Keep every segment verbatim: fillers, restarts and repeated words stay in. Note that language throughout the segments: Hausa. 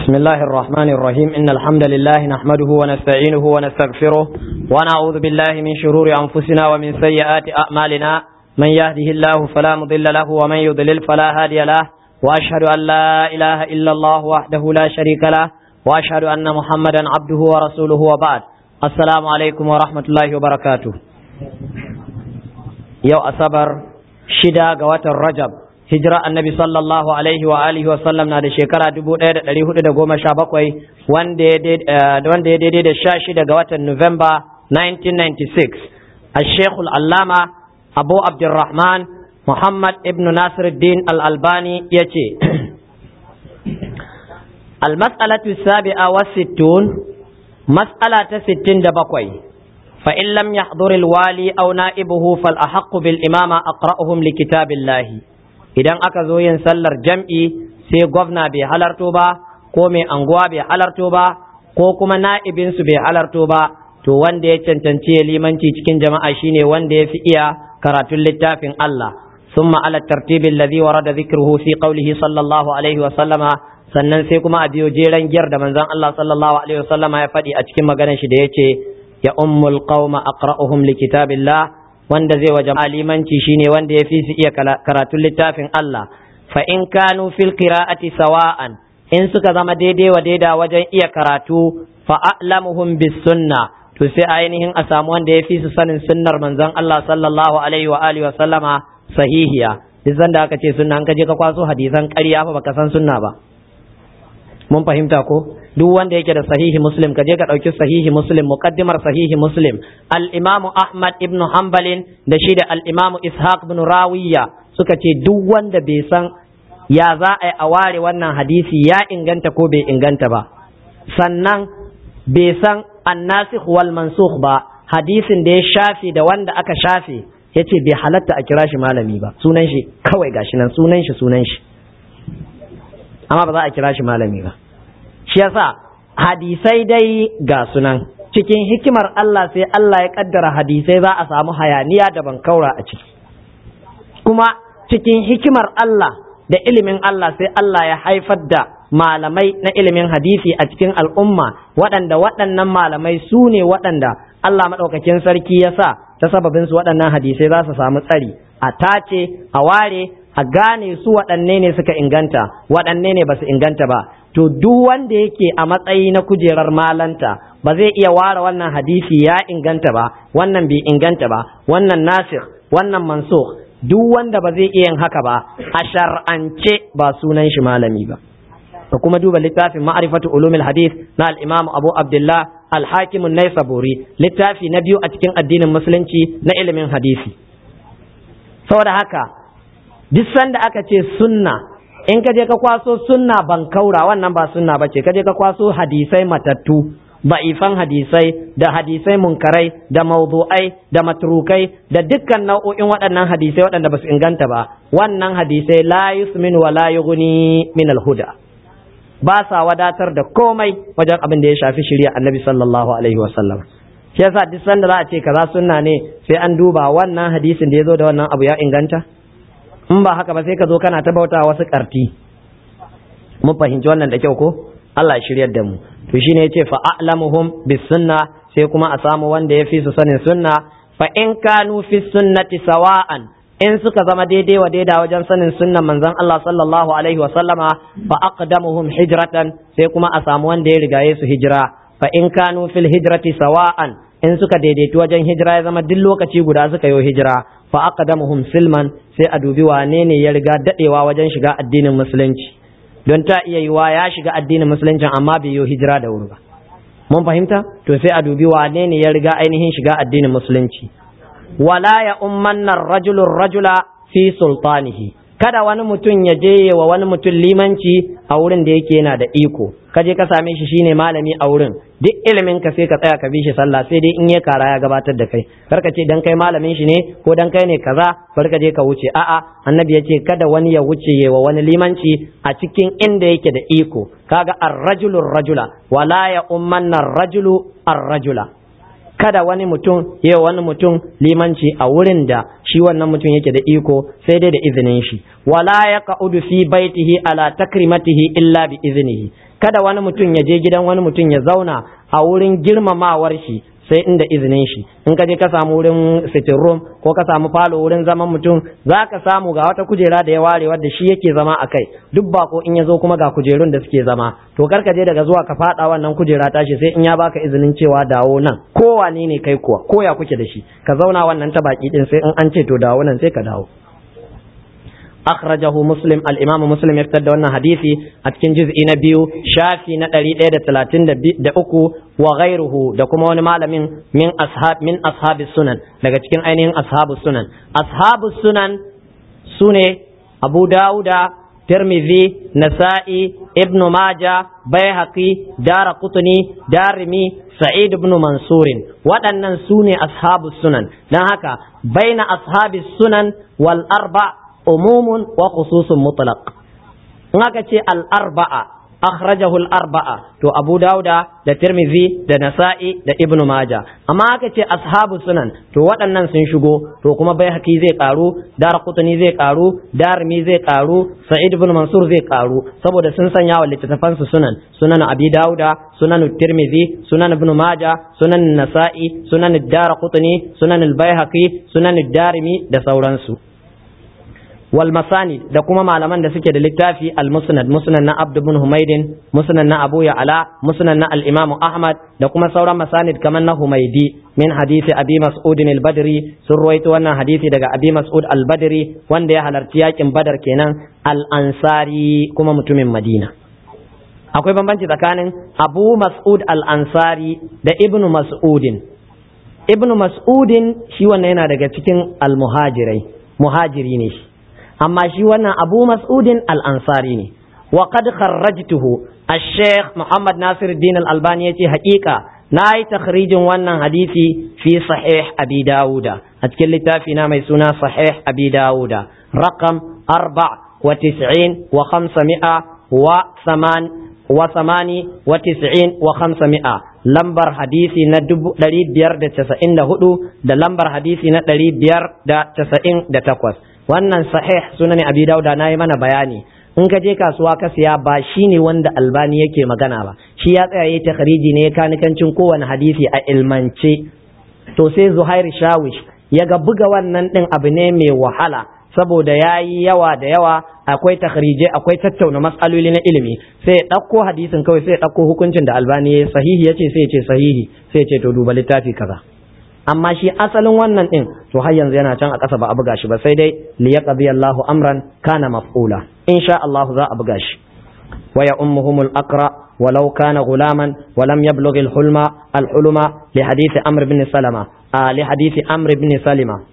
بسم الله الرحمن الرحيم إن الحمد لله نحمده ونستعينه ونستغفره ونعوذ بالله من شرور أنفسنا ومن سيئات أعمالنا من يهده الله فلا مضل له ومن يضلل فلا هادي له وأشهد أن لا إله إلا الله وحده لا شريك له وأشهد أن محمدا عبده ورسوله وبعد السلام عليكم ورحمة الله وبركاته يو أصبر شدا قوات الرجب hijira annabi sallallahu alaihi wa alihi wa sallam na da shekara dubu ɗaya da ɗari hudu da goma sha bakwai wanda ya daidai da sha shida ga watan Nuwamba nineteen ninety-six a shekul allama abu abdurrahman muhammad ibn nasiruddin al-albani ya ce al-mas'alatu sabi'a wa sittun mas'ala ta sittin da bakwai fa in lam yahdhur al-wali aw na'ibuhu fal ahaqqu bil imama aqra'uhum li kitabillahi. Idan aka zo yin sallar jam'i sai gwamna bai halarto ba ko mai anguwa bai halarto ba ko kuma na'ibinsu bai halarto ba to wanda ya cancanci limanci cikin jama'a shine wanda ya fi iya karatun littafin Allah summa ala tartibin ladhi warada dhikruhu fi qawlihi sallallahu alaihi wa sallama sannan sai kuma a biyo jeran giyar da manzon Allah sallallahu alaihi wa sallama ya faɗi a cikin maganar shi da yace ya ummul qauma aqra'uhum li kitabillah wanda zai waje alimanci shine wanda ya fi su iya karatun littafin Allah fa in kanu fil qira'ati sawa'an in suka zama daidai wa daida wajen iya karatu fa a'lamuhum bis sunna to sai ainihin a samu wanda ya fi su sanin sunnar manzon Allah sallallahu alaihi wa alihi wa sallama sahihiya duk zanda aka ce sunna an kaje ka kwaso hadisan ƙarya fa baka san sunna ba mun fahimta ko duk wanda yake da sahihi muslim ka je ka ɗauki sahihi muslim muqaddimar sahihi muslim al-imam ahmad ibn hanbalin da shi da al-imam ishaq ibn rawiya suka ce duk wanda bai san ya za a yi a ware wannan hadisi ya inganta ko bai inganta ba sannan bai san annasikh wal mansukh ba hadisin da ya shafe da wanda aka shafe yace bai halatta a kira shi malami ba sunan shi kawai gashi nan sunan shi sunan shi amma ba za a kira shi malami ba shi yasa hadisai dai ga sunan cikin hikimar Allah sai Allah ya kaddara hadisai za a samu hayaniya da bankaura a ciki kuma cikin hikimar Allah da ilimin Allah sai Allah ya haifar da malamai na ilimin hadisi a cikin al'umma waɗanda waɗannan malamai su ne waɗanda Allah maɗaukakin sarki ya sa ta sababin su waɗannan hadisai za su samu tsari a tace a ware a gane su waɗanne ne suka inganta waɗanne ne ba su inganta ba to duk wanda yake a matsayi na kujerar malanta ba zai iya ware wannan hadisi ya inganta ba wannan bai inganta ba wannan nasikh wannan mansukh duk wanda ba zai iya yin haka ba a shar'ance ba sunan shi malami ba to kuma duba littafin ma'rifatu ulumil hadith na al-imam Abu Abdullah al-Hakim an-Naisaburi littafi na biyu a cikin addinin musulunci na ilimin hadisi saboda haka duk sanda aka ce sunna in ka je ka kwaso sunna ban kaura wannan ba sunna bace ka je ka kwaso hadisai matattu ba'ifan hadisai da hadisai munkarai da mawdu'ai da matrukai da dukkan nau'o'in waɗannan hadisai waɗanda ba su inganta ba wannan hadisai la yusmin wa la yughni min al-huda ba sa wadatar da komai wajen abin da ya shafi shari'a annabi sallallahu alaihi wa sallam shi yasa duk sanda za a ce kaza sunna ne sai an duba wannan hadisin da ya zo da wannan abu ya inganta in ba haka ba sai ka zo kana ta bauta wasu karti mun fahimci wannan da kyau ko Allah ya shiryar da mu to shine yace fa a'lamuhum bis sunna sai kuma a samu wanda ya fi su sanin sunna fa in kanu fi sunnati sawa'an in suka zama daidai wa daida wajen sanin sunnan manzon Allah sallallahu alaihi wa sallama fa aqdamuhum hijratan sai kuma a samu wanda ya rigaye su hijira fa in kanu fil hijrati sawa'an in suka daidaitu wajen hijira ya zama duk lokaci guda suka yi hijira fa aqdamuhum silman sai a dubi wane ne ya riga dadewa wajen shiga addinin musulunci don ta iya yiwa ya shiga addinin musulunci amma bai yi hijira da wuri ba mun fahimta to sai a dubi wane ne ya riga ainihin shiga addinin musulunci wala ya ummanna ar-rajulu ar-rajula fi sultanihi kada wani mutum ya je wa wani mutum limanci a wurin da yake yana da iko kaje ka same shi shine malami a wurin duk ilimin ka sai ka tsaya ka bi shi sallah sai dai in ya kara ya gabatar da kai karka ce dan kai malamin shi ne ko dan kai ne kaza bar ka je ka wuce a'a annabi ya ce kada wani ya wuce wa wani limanci a cikin inda yake da iko kaga ar-rajulu ar-rajula wala ya ummanna ar-rajulu ar-rajula kada wani mutum ya wani mutum limanci a wurin da shi wannan mutum yake da iko sai dai da izinin shi. Wala yaq'udu fi baitihi ala takrimatihi illa bi iznihi, kada wani mutum ya je gidan wani mutum ya zauna a wurin girmamawar shi sai inda izinin shi. In ka je ka samu wurin sitting room ko ka samu falo wurin zaman mutum, za ka samu ga wata kujera da ya ware wadda shi yake zama a kai, duk bako in ya zo kuma ga kujerun da suke zama, to kar ka je daga zuwa ka fada wannan kujera tashi sai in ya baka izinin cewa dawo nan, ko wane ne kai kuwa ko ya kuke da shi, ka zauna wannan ta baki din sai in an ce to dawo nan sai ka dawo. akhrajahu muslim al-imam muslim ya fitar da wannan hadisi a cikin juz'i na biyu shafi na ɗari ɗaya da talatin da uku wa ghairuhu da kuma wani malamin min ashab min ashabis sunan daga cikin ainihin ashabus sunan. Ashabus sunan sune Abu Dawuda, Tirmidhi, Nasa'i, Ibn Majah, Baihaqi, Daraqutni, Darimi, Sa'id ibn Mansurin, waɗannan sune ashabus sunan. Dan haka baina ashabis sunan wal arba' umumun wa khususun mutlaq. In aka ce al-arba'a akhrajahu al-arba'a to Abu Dawuda da Tirmidhi da Nasa'i da Ibn Majah. Amma aka ce ashabu sunan to waɗannan sun shigo, to kuma Baihaqi zai karu, Daraqutni zai karu, Darimi zai karu, Sa'id ibn Mansur zai karu, saboda sun sanya wa littattafan su sunan, sunan Abi Dawuda, sunan Tirmidhi, sunan Ibn Majah, sunan Nasa'i, sunan Daraqutni, sunan al-Baihaqi, sunan Darimi da sauransu. wal masanid da kuma malaman da suke da littafi al-musnad, musnad na Abd ibn Humaydin, musnad na Abu Ya'la, musnad na al-Imam Ahmad da kuma sauran masanid kamar na Humaydi min hadisi Abi Mas'ud al-Badri, sun ruwaito wannan hadisi daga Abi Mas'ud al-Badri wanda ya halarci yakin Badar kenan, al-Ansari kuma mutumin Madina. Akwai bambanci tsakanin Abu Mas'ud al-Ansari da Ibn Mas'udin. Ibn Mas'udin shi wannan yana daga cikin al-muhajirai, muhajiri ne shi, amma shi wannan Abu Mas'udin al-Ansari ne. Wa qad kharrajtuhu al-Sheikh Muhammad Nasiruddin al-Albani yace haƙiƙa nayi takhrijin wannan hadisi fi sahih Abi Dawuda a cikin littafi na mai suna sahih Abi Dawuda raqam arba' wa tis'in wa khamsami'a wa saman wa samani wa tis'in wa khamsami'a, lambar hadisi na ɗari biyar da casa'in da hudu da lambar hadisi na ɗari biyar da casa'in da takwas. Wannan sahih sunan Abi Dawud na yi mana bayani, in ka je kasuwa ka siya ba shine wanda Albani yake magana ba, shi ya tsaya yayi takhriji ne kanikancin kowane hadisi a ilmance. To sai Zuhair Shawish ya ga buga wannan din abu ne mai wahala saboda yayi yawa da yawa, akwai takhrije, akwai tattauna mas'aloli na ilimi, sai ya dauko hadisin kawai sai ya dauko hukuncin da Albani yayi sahihi yace sai ya ce sahihi, sai ya ce to duba littafi kaza. Amma shi asalin wannan din to har yanzu yana can a ƙasa ba a buga shi ba, sai dai li yaqdi Allahu amran kana maf'ula, insha Allah za a buga shi. Wa ya ummuhumul aqra walau kana gulaman wa lam yablugh al hulma al hulma li hadith Amr ibn Salama li hadith Amr ibn Salima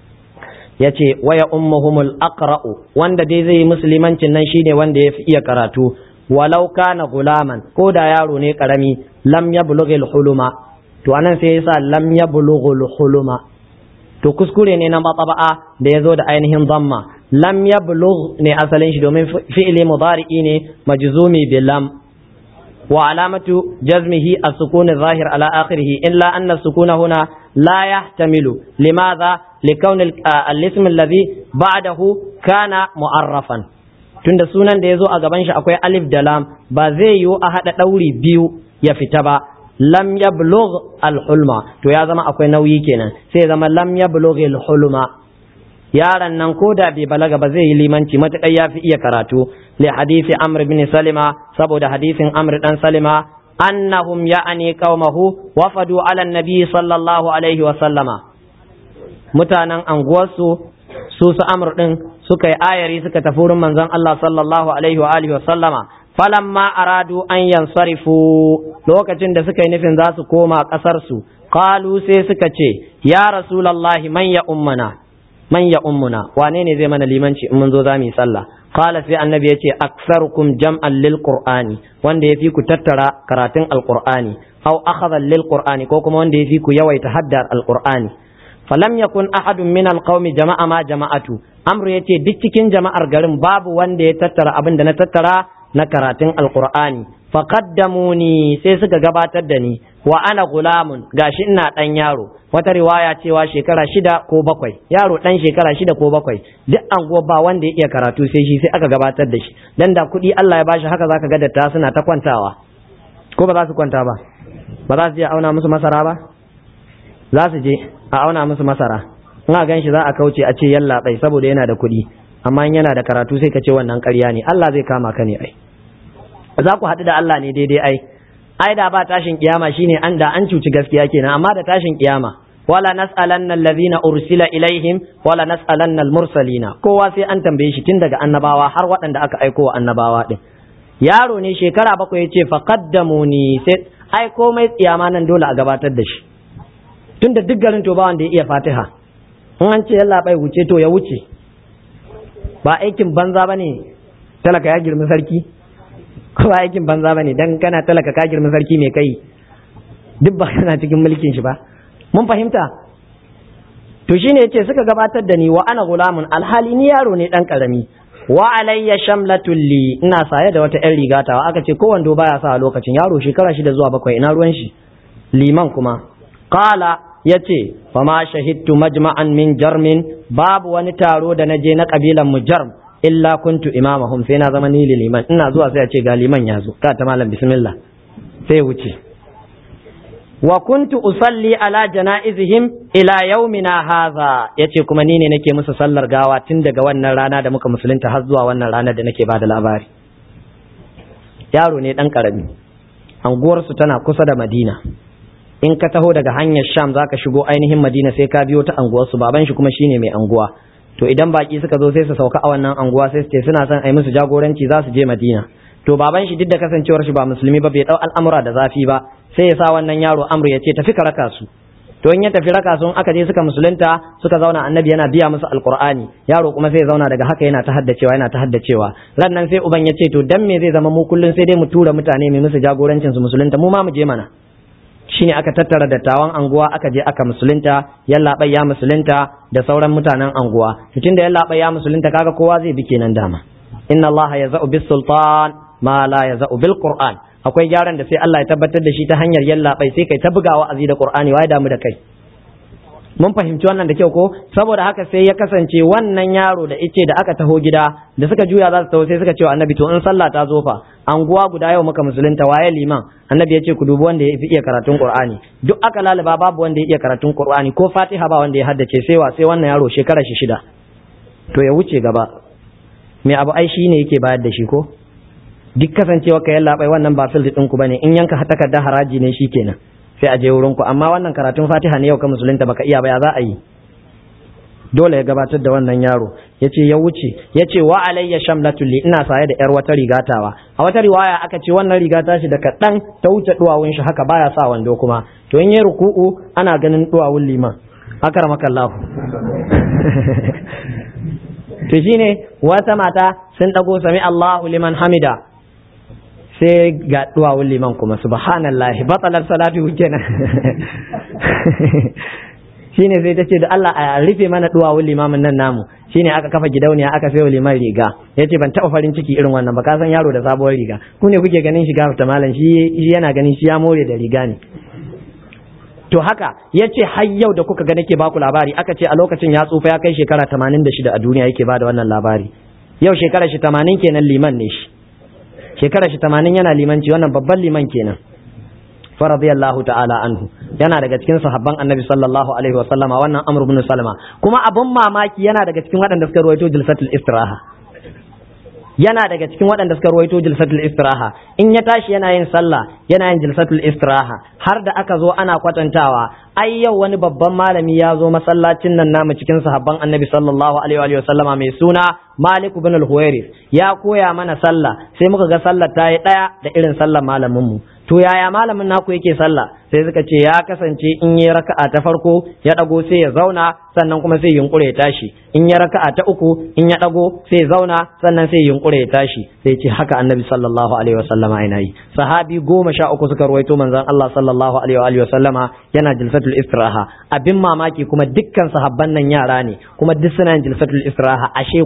yace wa ya ummuhumul aqra, wanda dai zai musulmancin nan shine wanda yafi iya karatu, walau kana gulaman, ko da yaro ne karami, lam yablugh al hulma, to anan sai yasa lam yablughul huluma, to kuskure ne na mataba'a da yazo da ainihin dhamma. Lam yablugh ne asalin shi domin fi'li mudari'i ne majzumi bi lam, wa alamatu jazmihi as-sukun adh-dhahir ala akhirih, illa anna as-sukuna huna la yahtamilu. Limadha? likawni al-ism alladhi ba'dahu kana mu'arrafan, tunda sunan da yazo a gaban shi akwai alif da lam, ba zai yiwu a hada dauri biyu ya fita ba. Lam yablugh al-hulma, to ya zama akwai nauyi kenan, sai zama lam yablugh al-hulma, yaran nan ko da bai balaga ba zai yi limanci matakai ya fi iya karatu. Li hadisi Amr ibn Salima, saboda hadisin Amr dan Salima, annahum ya'ani qaumahu wafadu ala nabi sallallahu alaihi wa sallama, mutanen anguwarsu su su Amr din suka yi ayari suka tafi wurin manzon Allah sallallahu alaihi wa alihi wa sallama. Falamma aradu an yansarifu, lokacin da suka yi nufin za su koma ƙasarsu, qalu sai suka ce ya rasulullahi man ya ummana, man ya ummuna, wane ne zai mana limanci in mun zo za mu yi sallah? Qala sai annabi ya ce aktsarukum jam'an lil qur'ani, wanda yafi ku tattara karatun alqur'ani, aw akhadha lil qur'ani, ko kuma wanda yafi ku yawaita haddar alqur'ani. Falam yakun ahadun min alqaumi jama'a ma jama'atu, Amru yace duk cikin jama'ar garin babu wanda ya tattara abin da na tattara na karatun alqur'ani. Faqaddamuni, sai suka gabatar da ni, wa ana gulamun gashi ina dan yaro, wata riwaya cewa shekara shida ko bakwai, yaro dan shekara shida ko bakwai, duk anguwa ba wanda ya iya karatu sai shi, sai aka gabatar da shi. Dan da kuɗi Allah ya bashi haka zaka ga datta suna ta kwantawa, ko ba za su kwanta ba? Ba za su je auna musu masara ba? Za su je a auna musu masara, in a gan shi za a kauce a ce yalla bai saboda yana da kuɗi, amma in yana da karatu sai ka ce wannan ƙarya ne, Allah zai kama ka ne ai. Za ku haɗu da Allah ne daidai ai. Ai da ba tashin kiyama shine an da an cuci gaskiya kenan, amma da tashin kiyama wala nas'alanna allazina ursila ilaihim wala nas'alanna almursalina, kowa sai an tambaye shi tun daga annabawa har waɗanda aka aiko wa annabawa din. Yaro ne shekara bakwai yace faqaddamuni, sai ai komai tsiyama nan dole a gabatar da shi, tunda duk garin to ba wanda ya iya Fatiha, in an ce yalla bai wuce to ya wuce. Ba aikin banza bane talaka ya girmi sarki, ko ba aikin banza bane dan kana talaka ka girma sarki mai kai, duk ba kana cikin mulkin shi ba. Mun fahimta? To shine yace suka gabatar da ni wa ana gulamun, alhali ni yaro ne dan karami, wa alayya shamlatul li, ina saye da wata ƴan rigatawa. Aka ce ko wando baya sa a lokacin, yaro shekara shida zuwa bakwai, ina ruwan shi. Liman kuma qala yace fa ma shahidtu majma'an min jarmin, babu wani taro da naje na kabilan mu jarm illa kuntu imamahum, sai na zama ni liman. Ina zuwa sai a ce ga liman ya zo, ka ta malam bismillah, sai wuce. Wa kuntu usalli ala janaizihim ila yaumina hadha, yace kuma ni ne nake musu sallar gawa tun daga wannan rana da muka musulunta har zuwa wannan rana da nake bada labari. Yaro ne dan karami, anguwar su tana kusa da Madina. In ka taho daga hanyar Sham zaka shigo ainihin Madina sai ka biyo ta anguwar su, baban shi kuma shine mai anguwa. To idan baki suka zo sai su sauka a wannan anguwa sai su ce suna son ai musu jagoranci za su je Madina. To baban shi duk da kasancewar shi ba musulmi ba, bai dau al'amura da zafi ba, sai ya sa wannan yaro Amr ya ce tafi ka raka su. To in ya tafi raka su, aka je suka musulunta suka zauna, annabi yana biya musu alqur'ani, yaro kuma sai ya zauna daga haka yana ta haddacewa yana ta haddacewa. Ran nan sai uban ya ce to dan me zai zama mu kullun sai dai mu tura mutane mai musu jagorancin su musulunta, mu ma mu je mana. Shine aka tattara dattawan anguwa aka je aka musulunta, yallaɓai ya musulunta da sauran mutanen anguwa. Tun da yallaɓai ya musulunta kaga kowa zai bi kenan dama. Inna Allah yaza'u bis sultan ma la yaza'u bil Qur'an. Akwai gyaran da sai Allah ya tabbatar da shi ta hanyar yallaɓai, sai kai ta bugawa azi da Qur'ani, wai damu da kai. Mun fahimci wannan da kyau ko? Saboda haka sai ya kasance wannan yaro da ice da aka taho gida, da suka juya za su taho sai suka ce wa annabi to in sallah ta zo fa, anguwa guda yau muka musulunta, waye liman? Annabi ya ce ku dubi wanda ya fi iya karatun Qur'ani. Duk aka lalaba babu wanda ya iya karatun Qur'ani, ko Fatiha ba wanda ya haddace, sai wa sai wannan yaro shekara shi shida. To ya wuce gaba. Me abu ai shine yake bayar da shi ko? Duk kasancewa ka yalla bai wannan ba fil din ku bane, in yanka takarda haraji ne shikenan. Sai a je wurin ku, amma wannan karatun Fatiha ne yau ka musulunta baka iya ba, ya za a yi? Dole ya gabatar da wannan yaro. Yace ya wuce, yace wa alayya shamlatul li, ina saye da yar wata rigatawa. A wata riwaya aka ce wannan riga ta shi da kadan ta wuce duwawun shi, haka baya sa wando kuma. To in yayi ruku'u ana ganin duwawun liman. Akramakallahu. To shine wata mata sun dago sami Allahu liman hamida, sai ga duwawun liman kuma subhanallahi batalar salatu kenan. Shine sai ta ce da Allah a rufe mana duwawun limamin nan namu. Shine aka kafa gidauniya aka sayo liman riga. Yace ban taɓa farin ciki irin wannan ba, ka san yaro da sabuwar riga. Ku ne kuke ganin shiga ta malam, shi yana ganin shi ya more da riga ne. To haka yace har yau da kuka ga nake baku labari, aka ce a lokacin ya tsufa, ya kai shekara tamanin da shida a duniya yake bada wannan labari. Yau shekara shi tamanin kenan, liman ne shi. Shekara shi tamanin yana limanci, wannan babban liman kenan. Fa radiyallahu ta'ala anhu, yana daga cikin sahabban annabi sallallahu alaihi wa sallama, wannan Amr ibn Salama. Kuma abun mamaki yana daga cikin waɗanda suka ruwaito jilsatul istiraha. Yana daga cikin waɗanda suka ruwaito jilsatul istiraha. In ya tashi yana yin sallah yana yin jilsatul istiraha, har da aka zo ana kwatantawa, ai yau wani babban malami ya zo masallacin nan namu cikin sahabban annabi sallallahu alaihi wa sallama mai suna Malik ibn al-Huwairis, ya koya mana sallah, sai muka ga sallar ta yi daya da irin sallar malamin mu. To yaya malamin naku yake sallah? Sai suka ce ya kasance in yi raka'a ta farko ya dago sai ya zauna, sannan kuma sai yunkure ya tashi. In ya raka'a ta uku in ya dago sai ya zauna, sannan sai yunkure ya tashi. Sai ce haka annabi sallallahu alaihi wa sallama yana yi. Sahabi goma sha uku suka ruwaito manzon Allah sallallahu alaihi wa sallama yana jilsatul istiraha. Abin mamaki kuma dukkan sahabban nan yara ne, kuma duk suna yin jilsatul istiraha. Ashe ko da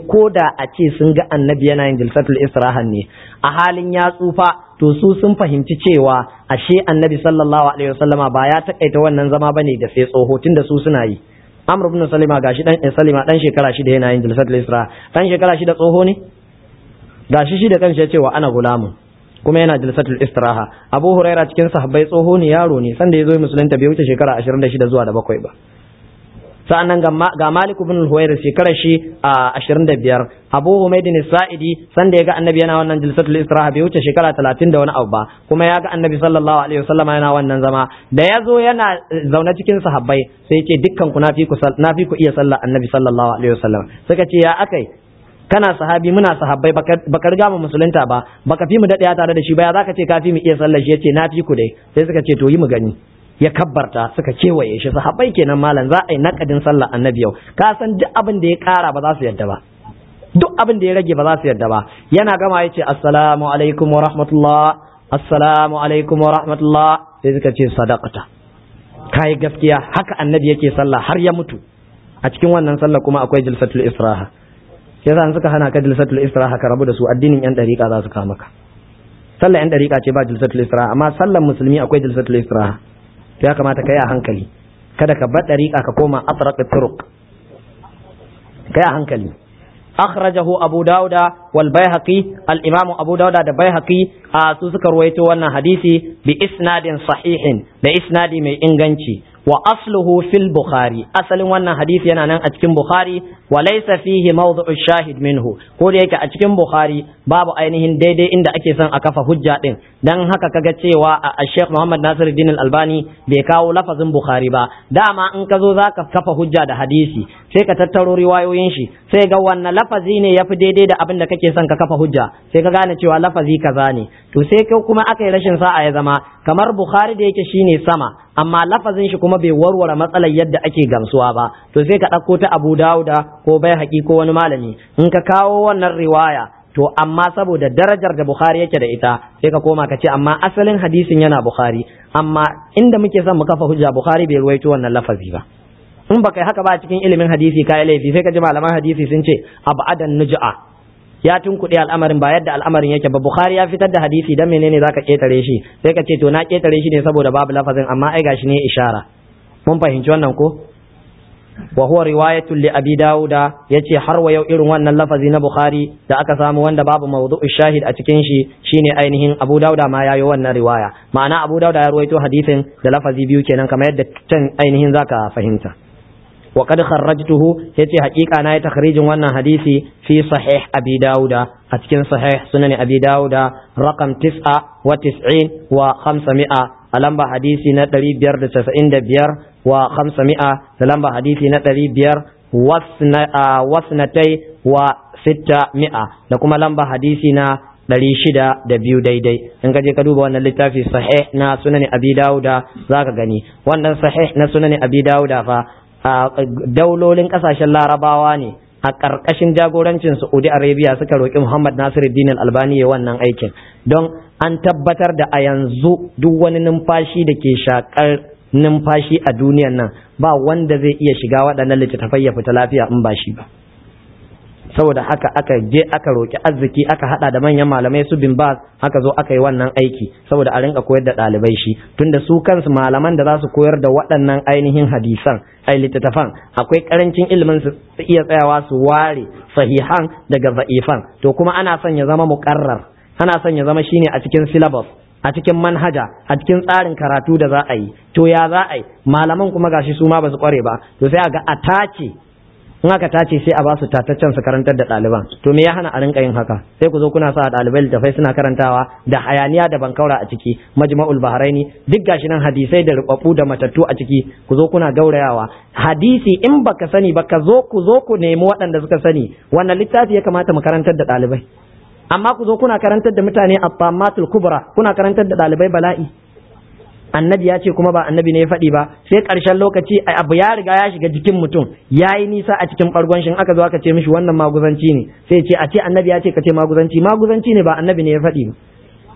inda a ce sun ga annabi yana yin jilsatul istiraha ne a halin ya tsufa, to su sun fahimci cewa ashe annabi sallallahu alaihi wasallama ba ya takaita wannan zama bane da sai tsoho, tunda su suna yi. Amr ibn Salima gashi dan Salima dan shekara shida yana yin jilsatul istiraha, dan shekara shida tsoho ne? Gashi shi da kanshi ya ce wa ana gulamun kuma yana jilsatul istiraha. Abu Huraira cikin sahabbai tsoho ne, yaro ne, sanda yazo musulunta bai wuce shekara ashirin da shida zuwa da bakwai ba. Sa'annan ga Malik ibn al-Huwairis shekara shi a ashirin da biyar. Abu Humayd al-Sa'idi sanda ya ga annabi yana wannan jilsatul istiraha bai wuce shekara talatin da wani abu ba, kuma ya ga annabi sallallahu alaihi wasallam yana wannan zama. Da yazo yana zaune cikin sahabbai sai ya ce dukkan ku nafi ku nafi ku iya sallar annabi sallallahu alaihi wasallam. Suka ce ya akai, kana sahabi muna sahabbai baka riga mu musulunta ba, baka fi mu dade tare da shi ba, ya zaka ce ka fi mu iya sallar shi? Yace na fi ku dai. Sai suka ce to yi mu gani. Ya kabbarta, suka kewaye shi, sahabbai kenan malam, za a yi nakadin sallar annabi yau. Ka san duk abin da ya kara ba za su yadda ba, duk abin da ya rage ba za su yadda ba. Yana gama yace assalamu alaikum wa rahmatullah, assalamu alaikum wa rahmatullah. Sai suka ce sadaqata, kai gaskiya, haka annabi yake sallah har ya mutu. A cikin wannan sallah kuma akwai jilsatul istiraha. Yasa an suka hana ka jilsatul istiraha ka rabu da su, addinin yan dariqa za su kama ka. Sallar yan dariqa ce ba jilsatul istiraha, amma sallar musulmi akwai jilsatul istiraha. To ya kamata kai a hankali, kada ka bar dariqa ka koma atraq turuq, kai a hankali. Akhrajahu Abu Dawuda wal Baihaqi, al-Imam Abu Dawuda da Baihaqi a su suka ruwaito wannan hadisi bi isnadin sahihin, da isnadi mai inganci. Wa asluhu fil Bukhari, asalin wannan hadisi yana nan a cikin Bukhari, wa laysa fihi mawdu'u shahid minhu, ko da yake a cikin Bukhari babu ainihin daidai inda ake son a kafa hujja din, dan haka kaga cewa a Sheikh Muhammad Nasiruddin Al-Albani bai kawo lafazin Bukhari ba. Dama in ka zo zaka kafa hujja da hadisi sai ka tattaro riwayoyin shi, sai ga wannan lafazi ne yafi daidai da abin da kake son ka kafa hujja, sai ka gane cewa lafazi kaza ne. To sai kuma aka yi rashin sa'a ya zama kamar Bukhari da yake shine sama, amma lafazin shi kuma bai warware matsalar yadda ake gamsuwa ba, to sai ka ɗauko ta Abu Dawuda ko Baihaqi ko wani malami, in ka kawo wannan riwaya, to amma saboda darajar da Bukhari yake da ita sai ka koma ka ce amma asalin hadisin yana Bukhari, amma inda muke son mu kafa hujja Bukhari bai ruwaito wannan lafazi ba. In baka yi haka ba cikin ilimin hadisi kai laifi, sai ka ji malaman hadisi sun ce abadan nuj'a, ya tunkuɗe al'amarin ba yadda al'amarin yake ba. Bukhari ya fitar da hadisi, dan menene zaka ketare shi? Sai ka ce to na ketare shi ne saboda babu lafazin, amma ai gashi ne ishara. Mun fahimci wannan ko? Wa huwa riwayatul li Abi Dawuda, yace har wa yau irin wannan lafazi na Bukhari da aka samu wanda babu mawdu'u shahid a cikin shi, shine ainihin Abu Dawuda ma yayi wannan riwaya. Ma'ana Abu Dawuda ya ruwaito hadisin da lafazi biyu kenan, kamar yadda can ainihin zaka fahimta. وقد خرجته يتي حقيقة أنا تخريج وانا حديثي في صحيح أبي داود، أتكن صحيح سنن أبي داود رقم تسعة وتسعين وخمسمائة، ألمبا حديثي نتري بير تسعين بير وخمسمائة، ألمبا حديثي نتري بير وسنتي وستمائة، لكم ألمبا حديثنا ɗari shida da biyu daidai. In ka je ka duba wannan littafi sahih na sunan Abi Dawuda zaka gani wannan sahih na sunan Abi Dawuda fa daulolin kasashen Larabawa ne a ƙarƙashin jagorancin Saudi Arabia suka roƙi Muhammad Nasiruddin Al-Albani ya wannan aikin, don an tabbatar da a yanzu duk wani numfashi da ke shakar numfashi a duniyan nan ba wanda zai iya shiga waɗannan littattafai ya fita lafiya in ba shi ba. Saboda haka aka je aka roƙi arziki, aka hada da manyan malamai su bin Baz, haka zo aka yi wannan aiki saboda a rinka koyar da ɗalibai shi, tunda su kansu malaman da za su koyar da waɗannan ainihin hadisan ai littattafan akwai karancin ilimin su iya tsayawa su ware sahihan daga za'ifan. To kuma ana son ya zama muqarrar, ana son ya zama shine a cikin syllabus, a cikin manhaja, a cikin tsarin karatu da za a yi. To ya za a yi, malaman kuma gashi su ma ba su kware ba, to sai a ga a tace, in aka tace sai a ba su tataccen su karantar da ɗaliban. To me ya hana a rinka yin haka? Sai ku zo kuna sa ɗalibai littafai suna karantawa da hayaniya da bankaura a ciki, Majma'ul Bahraini duk gashi nan hadisai da rubabbu da matattu a ciki, ku zo kuna gaurayawa. Hadisi in baka sani ba ka zo ku zo ku nemi waɗanda suka sani wannan littafi ya kamata mu karantar da ɗalibai. Amma ku zo kuna karantar da mutane at-tammatul kubra, kuna karantar da ɗalibai bala'i. Annabi ya ce kuma ba annabi ne ya faɗi ba, sai ƙarshen lokaci abu ya riga ya shiga jikin mutum, ya yi nisa a cikin ɓargon shi, aka zo aka ce mishi wannan maguzanci ne, sai ce a ce annabi ya ce ka ce maguzanci, maguzanci ne ba annabi ne ya faɗi ba.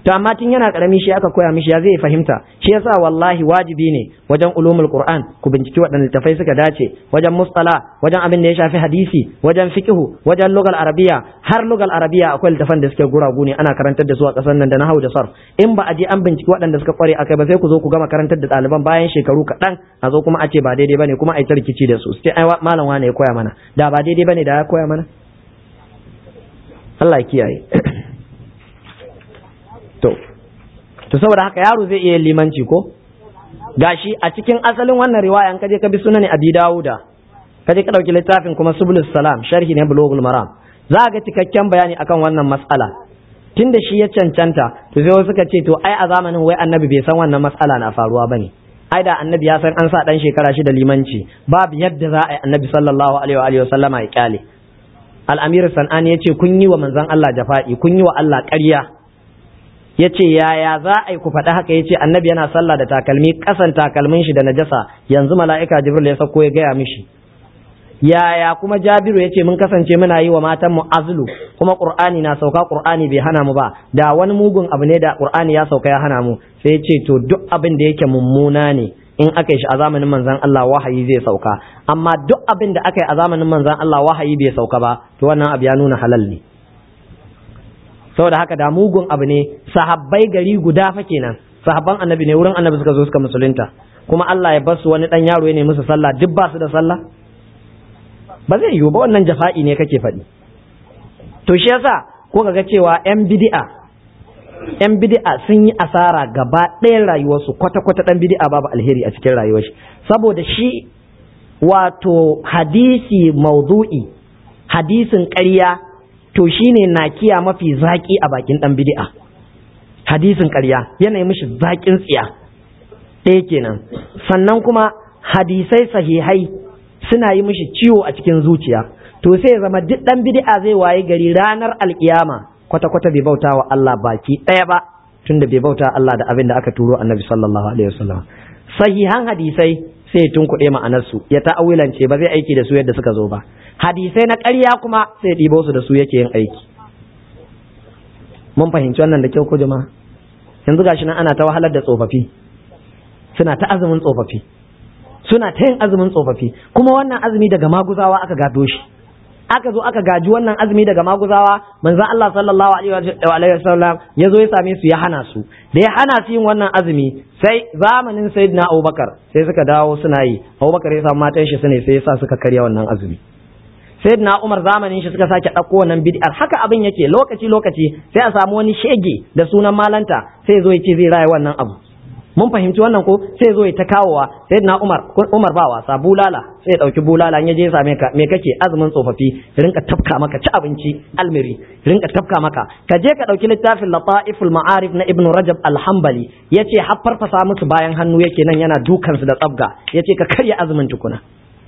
to amma tun yana karami shi aka koya mishi ya zai fahimta. Shi yasa wallahi wajibi ne wajen ulumul Qur'an ku binciki waɗannan littafai suka dace, wajen mustala, wajen abin da ya shafi hadisi, wajen fiqhu, wajen lugal arabiya. Har lugal arabiya akwai littafan da suke guragu ne ana karantar da su a ƙasar nan da nahwu da sarf. In ba a je an binciki waɗanda suka kware akai ba sai ku zo ku gama karantar da ɗaliban bayan shekaru kaɗan a zo kuma a ce ba daidai bane kuma a yi ta rikici da su. Sai ai malam wane ya koya mana, da ba daidai bane da ya koya mana. Allah ya kiyaye. to to saboda haka yaro zai iya limanci ko gashi a cikin asalin wannan riwaya an kaje ka bi sunan Abi Dawuda, kaje ka dauki littafin kuma Subulus Salam sharhi ne Bulughul Maram, za ga cikakken bayani akan wannan mas'ala. Tunda shi ya cancanta to sai wasu suka ce to ai a zamanin wai annabi bai san wannan mas'ala na faruwa bane. Ai da annabi ya san an sa dan shekara shi da limanci babu yadda za a yi annabi sallallahu alaihi wa alihi wasallama ya kyale. Al-Amir Sanani yace kun yi wa manzon Allah jafa'i, kun yi wa Allah ƙarya. Yace yaya za a yi ku faɗa haka? Yace annabi yana sallah da takalmi, ƙasan takalmin shi da najasa, yanzu mala'ika Jibril ya sauko ya gaya mishi. Yaya kuma Jabiru yace mun kasance muna yi wa matan mu azlu, kuma Qur'ani na sauka, Qur'ani bai hana mu ba, da wani mugun abu ne da Qur'ani ya sauka ya hana mu. Sai yace to duk abin da yake mummuna ne in aka yi shi a zamanin manzon Allah wahayi zai sauka, amma duk abin da aka yi a zamanin manzon Allah wahayi bai sauka ba to wannan abu ya nuna halal ne. Saboda haka da mugun abu ne, sahabbai gari guda fa kenan, sahabban annabi ne, wurin annabi suka zo suka musulunta, kuma Allah ya basu wani dan yaro ne musu sallah, duk ba su da sallah? Ba zai yiwu ba, wannan jafa'i ne kake faɗi. To shi yasa ko kaga cewa yan bid'a yan bid'a sun yi asara gaba ɗayan rayuwarsu, kwata-kwata ɗan bid'a babu alheri a cikin rayuwar shi, saboda shi wato hadisi maudu'i, hadisin ƙarya to shine nakiya mafi zaki a bakin dan bid'a. Hadisin ƙarya yana mishi zakin tsiya ɗaya kenan, sannan kuma hadisai sahihai suna yi mishi ciwo a cikin zuciya. To sai ya zama duk dan bid'a zai waye gari ranar alkiyama kwata-kwata bai bauta wa Allah baki ɗaya ba, tunda bai bauta Allah da abin da aka turo annabi sallallahu alaihi wasallam. Sahihan hadisai sai ya tunkuɗe ma'anarsu, ya ta'awilance, ba zai aiki da su yadda suka zo ba. Hadisai na ƙarya kuma sai ɗibo su da su yake yin aiki. Mun fahimci wannan da kyau ko jama'a? Yanzu gashi nan ana ta wahalar da tsofaffi, suna ta azumin tsofaffi, suna ta yin azumin tsofaffi, kuma wannan azumi daga maguzawa aka gado shi. Aka zo aka gaji wannan azumi daga maguzawa, manzon Allah sallallahu alaihi wasallam ya zo ya same su ya hana su. Da ya hana su yin wannan azumi, sai zamanin Sayyidina Abubakar sai suka dawo suna yi. Abubakar ya samu matan shi sune sai ya sa suka karya wannan azumi. Sayyidina Umar zamanin shi suka sake ɗauko wannan bid'ar. Haka abin yake lokaci lokaci, sai a samu wani shege da sunan malanta sai ya zo ya ce zai raya wannan abu. Mun fahimci wannan ko? Sai zo ya ta kawowa. Sayyidina Umar Umar ba wasa, bulala, sai ya dauki bulala, in ya je ya same ka, me kake? Azumin tsofaffi, rinka tafka maka, ci abinci almiri, rinka tafka maka. Ka je ka dauki littafin Lataiful Ma'arif na Ibn Rajab Al-Hanbali, yace har farfasa musu bayan hannu yake nan yana dukan su da tsabga, yace ka karya azumin tukuna.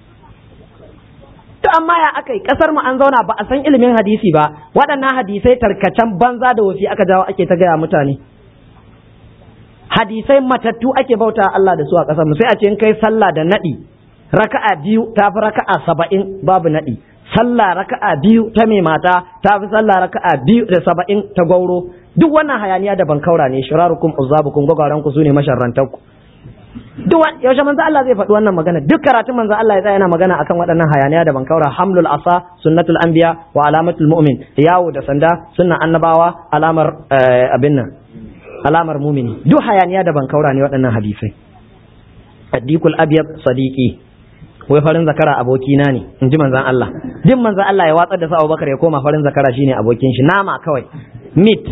To amma ya akai kasar mu an zauna ba a san ilimin hadisi ba, waɗannan hadisai tarkacen banza da wofi aka jawo ake ta gaya mutane. Hadisai matattu ake bauta Allah da su a ƙasar mu, sai a ce in kai sallah da nadi raka'a biyu ta fi raka'a saba'in babu nadi, sallah raka'a biyu ta mai mata ta fi sallah raka'a biyu da saba'in ta gauro. Duk wannan hayaniya da bankaura ne, shirarukum uzabukum, gwagwaran ku sune masharrantan ku. Duk yaushe manzo Allah zai faɗi wannan magana? Duk karatun manzo Allah ya tsaya yana magana akan waɗannan hayaniya da bankaura. Hamlul asa sunnatul anbiya wa alamatul mu'min, yawo da sanda sunnan annabawa, alamar abin nan, alamar mumini. Duk hayaniya da bankaura ne waɗannan hadisai. Addikul abyad sadiqi, wai farin zakara abokina ne, in ji manzon Allah. Duk manzon Allah ya watsar da sa Abubakar ya koma farin zakara shine abokin shi, nama kawai, meat.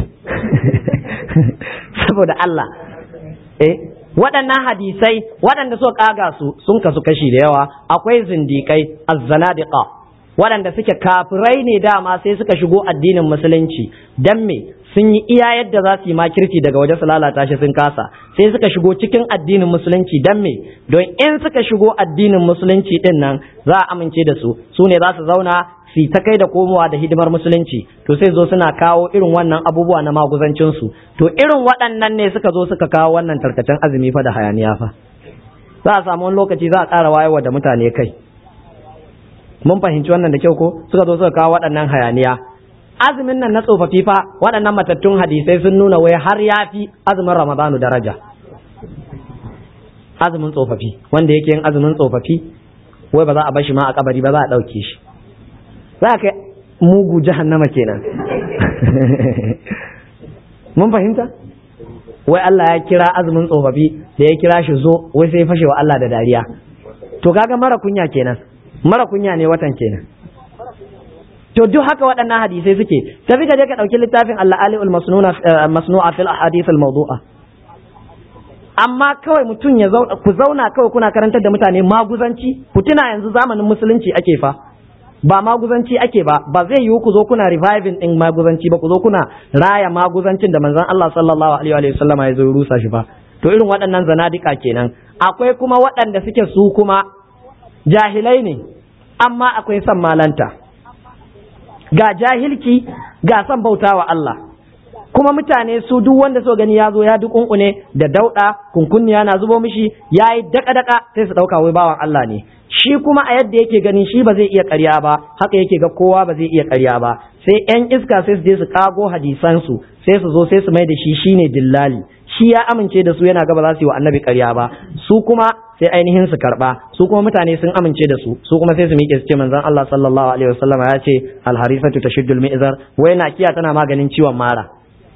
Saboda Allah. Eh, waɗannan hadisai waɗanda suka kaga su sun kasu kashi da yawa. Akwai zindikai az-zanadiqa, waɗanda suke kafirai ne dama sai suka shigo addinin musulunci. Dan me? Sun yi iya yadda za su yi makirci daga waje su lalata shi sun kasa, sai suka shigo cikin addinin musulunci. Dan me? Don in suka shigo addinin musulunci din nan za a amince da su, su ne za su zauna su ta kai da komowa da hidimar musulunci. To sai zo suna kawo irin wannan abubuwa na maguzancin su. To irin waɗannan ne suka zo suka kawo wannan tarkacen azumi fa da hayaniya fa. Za a samu wani lokaci za a ƙara wayewa da mutane kai. Mun fahimci wannan da kyau ko? Suka zo suka kawo waɗannan hayaniya. azumin nan na tsofaffi fa waɗannan matattun hadisai sun nuna wai har ya fi azumin ramadanu daraja. Azumin tsofaffi wanda yake yin azumin tsofaffi wai ba za a bashi ma a kabari ba, za a ɗauke shi, za ka mugu jahannama kenan. Mun fahimta? Wai Allah ya kira azumin tsofaffi da ya kira shi zo wai sai fashe wa Allah da dariya. To kaga mara kunya kenan, mara kunya ne watan kenan. To duk haka waɗannan hadisai suke. Tafi ka je ka ɗauki littafin Al-Ali'ul Masnuna Masnu'a fil Ahadith al-Mawdu'a. Amma kawai mutum ya zauna, ku zauna kawai kuna karantar da mutane maguzanci. Ku tuna yanzu zamanin musulunci ake fa, ba maguzanci ake ba. Ba zai yiwu ku zo kuna reviving din maguzanci ba, ku zo kuna raya maguzancin da manzon Allah sallallahu alaihi wa sallama ya zo rusa shi ba. To irin waɗannan zanadika kenan. Akwai kuma waɗanda suke su kuma jahilai ne, amma akwai son malanta. Ga jahilci ga son bautawa Allah, kuma mutane su duk wanda so gani ya zo ya dukunkune da dauda kunkunniya na zubo mishi yayi daka daka sai su dauka wai bawan Allah ne. Shi kuma a yadda yake gani shi ba zai iya ƙarya ba, haka yake ga kowa ba zai iya ƙarya ba. Sai ƴan iska sai su je su kago hadisan su sai su zo sai su mai da shi shine dillali. Shi ya amince da su yana ga ba za su yi wa annabi ƙarya ba, su kuma sai ainihin su karba, su kuma mutane sun amince da su, su kuma sai su miƙe su ce manzon Allah sallallahu alaihi wasallam ya ce al-harisatu tashiddul mi'zar, wai nakiya tana maganin ciwon mara.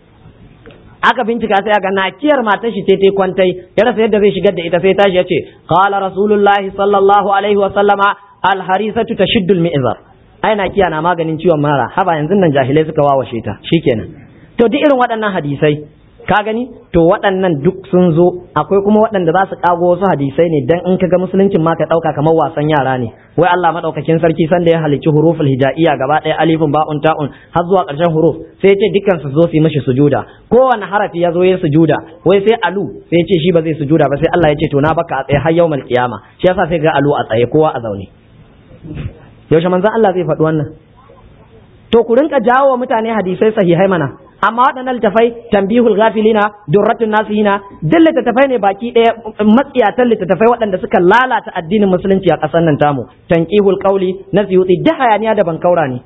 Aka bincika sai aka nakiyar matar shi ce ta kwantai, ya rasa yadda zai shigar da ita sai tashi ya ce qala rasulullahi sallallahu alaihi wasallama al-harisatu tashiddul mi'zar. Ai nakiya na maganin ciwon mara, haba yanzu nan jahilai suka wawashe ta, shikenan. To duk irin waɗannan hadisai ka gani, to waɗannan duk sun zo. Akwai kuma waɗanda za su kago wasu hadisai ne dan in kaga musuluncin ma ka ɗauka kamar wasan yara ne. Wai Allah madaukakin sarki sanda ya halicci huruful hijaiya gaba ɗaya alifin ba'un ta'un har zuwa ƙarshen huruf sai ya ce dukkan su zo su yi mishi sujuda, kowane harafi ya zo ya sujuda. Wai sai alu sai ya ce shi ba zai sujuda ba, sai Allah ya ce to na baka a tsaye har yawmal qiyama. Shi yasa sai ga alu a tsaye kowa a zaune. Yaushe manzon Allah zai faɗi wannan? To ku rinka jawo mutane hadisai sahihai mana. Amma waɗannan littafai tambihul ghafilina, durratun nasihina, duk littattafai ne baki ɗaya matsiyatan littattafai waɗanda suka lalata addinin musulunci a ƙasar nan tamu. Tanqihul qawli na Suyuti da hayaniya da bankaura ne.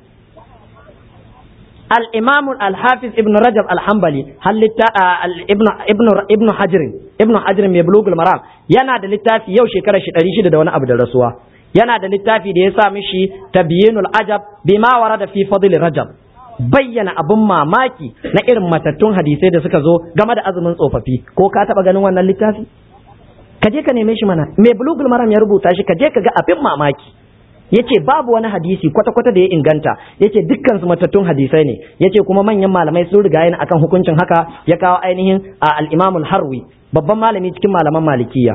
Al-Imam al-Hafiz Ibn Rajab al-Hanbali halitta Ibn Ibn Ibn Hajar Ibn Hajar mai Bulughul Maram yana da littafi yau shekarar shi ɗari shida da wani abu da rasuwa. Yana da littafi da ya sa mishi Tabyinul Ajab bima warada fi fadl Rajab. Bayyana abin mamaki na irin matattun hadisai da suka zo game da azumin tsofaffi. Ko ka taba ganin wannan littafi? Ka je ka neme shi mana. Mai Bulughul Maram ya rubuta shi, ka je ka ga abin mamaki. Yace babu wani hadisi kwata-kwata da ya inganta, yace dukkan su matattun hadisai ne, yace kuma manyan malamai sun riga yana akan hukuncin haka. Ya kawo ainihin al-Imam al-Harwi, babban malami cikin malaman Malikiyya.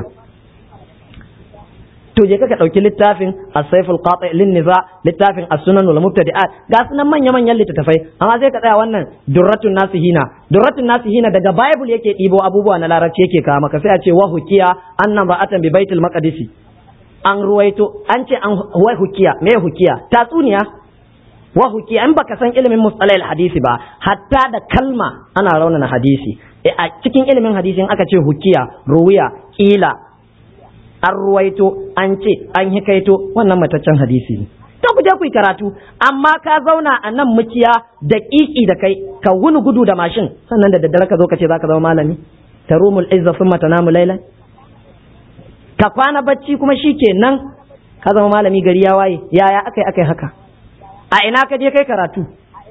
To je ka dauki littafin As-Sayf al-Qati' lin-Niza, littafin As-Sunan wal-Mubtadi'at, ga sunan manya-manyan littafai, amma sai ka tsaya wannan Durratun Nasihina. Durratun Nasihina daga Bible yake ɗibo abubuwa na Larabci yake kawo maka, sai a ce wa hukiya annan ba'atan bi Baitul Maqdis. An ruwaito, an ce an wai hukiya, me hukiya? Tatsuniya. Wa hukiya, in baka san ilimin mustalahil hadisi ba, hatta da kalma ana raunana hadisi. E a cikin ilimin hadisin aka ce hukiya, ruwiya, kila, an ruwaito, an ce, an hikaito, wannan mataccen hadisi ne. To ku je ku yi karatu, amma ka zauna a nan muciya da ƙiƙi da kai, ka wuni gudu da mashin, sannan da daddare ka zo ka ce za ka zama malami. Tarumul izza thumma tanamu laylan. Ka kwana bacci kuma shikenan ka zama malami gari ya waye. Yaya akai akai haka? A ina ka je kai karatu?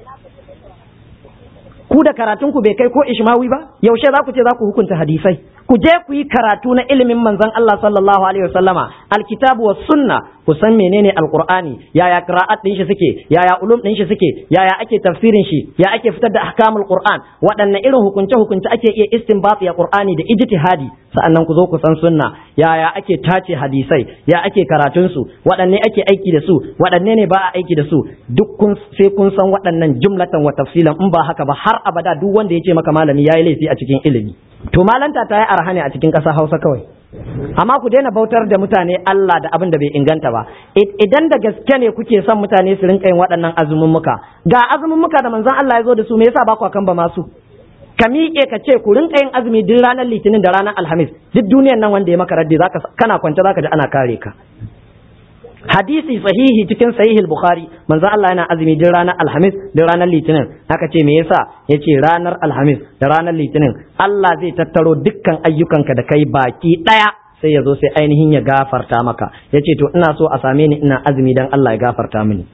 Ku da karatun ku bai kai ko ishmawi ba? Yaushe za ku ce za ku hukunta hadisai? Ku je ku yi karatu na ilimin manzon Allah sallallahu alaihi wasallama, alkitabu was sunna, ku san menene alqur'ani, yaya qira'at din shi suke, yaya ulum din shi suke, yaya ake tafsirin shi, ya ake fitar da ahkamul qur'an, waɗanne irin hukunce hukunce ake iya istinbat ya qur'ani da ijtihadi, sa'annan ku zo ku san sunna, yaya ake tace hadisai, ya ake karatun su, waɗanne ake aiki da su, waɗanne ne ba a aiki da su, duk kun sai kun san waɗannan jumlatan wa tafsilan. In ba haka ba har abada duk wanda ya ce maka malami yayi laifi a cikin ilimi. To malanta ta yi arha ne a cikin ƙasa Hausa kawai. Amma ku daina bautar da mutane Allah da abin da bai inganta ba. Idan da gaske ne kuke son mutane su rinka yin waɗannan azumummuka, ga azumummuka da manzon Allah ya zo da su, me yasa ba ku kan ba masu? Ka miƙe ka ce ku rinka yin azumi duk ranar Litinin da ranar Alhamis, duk duniyar nan wanda ya maka raddi zaka kana kwance zaka ji ana kare ka. hadisi sahihi cikin sahihul bukhari manzo Allah yana azumi din ranar alhamis da ranar litinin. Aka ce me yasa? Yace ranar alhamis da ranar litinin Allah zai tattaro dukkan ayyukanka da kai baki daya sai ya zo sai ainihin ya gafarta maka. Yace to ina so a same ni ina azumi dan Allah ya gafarta mini.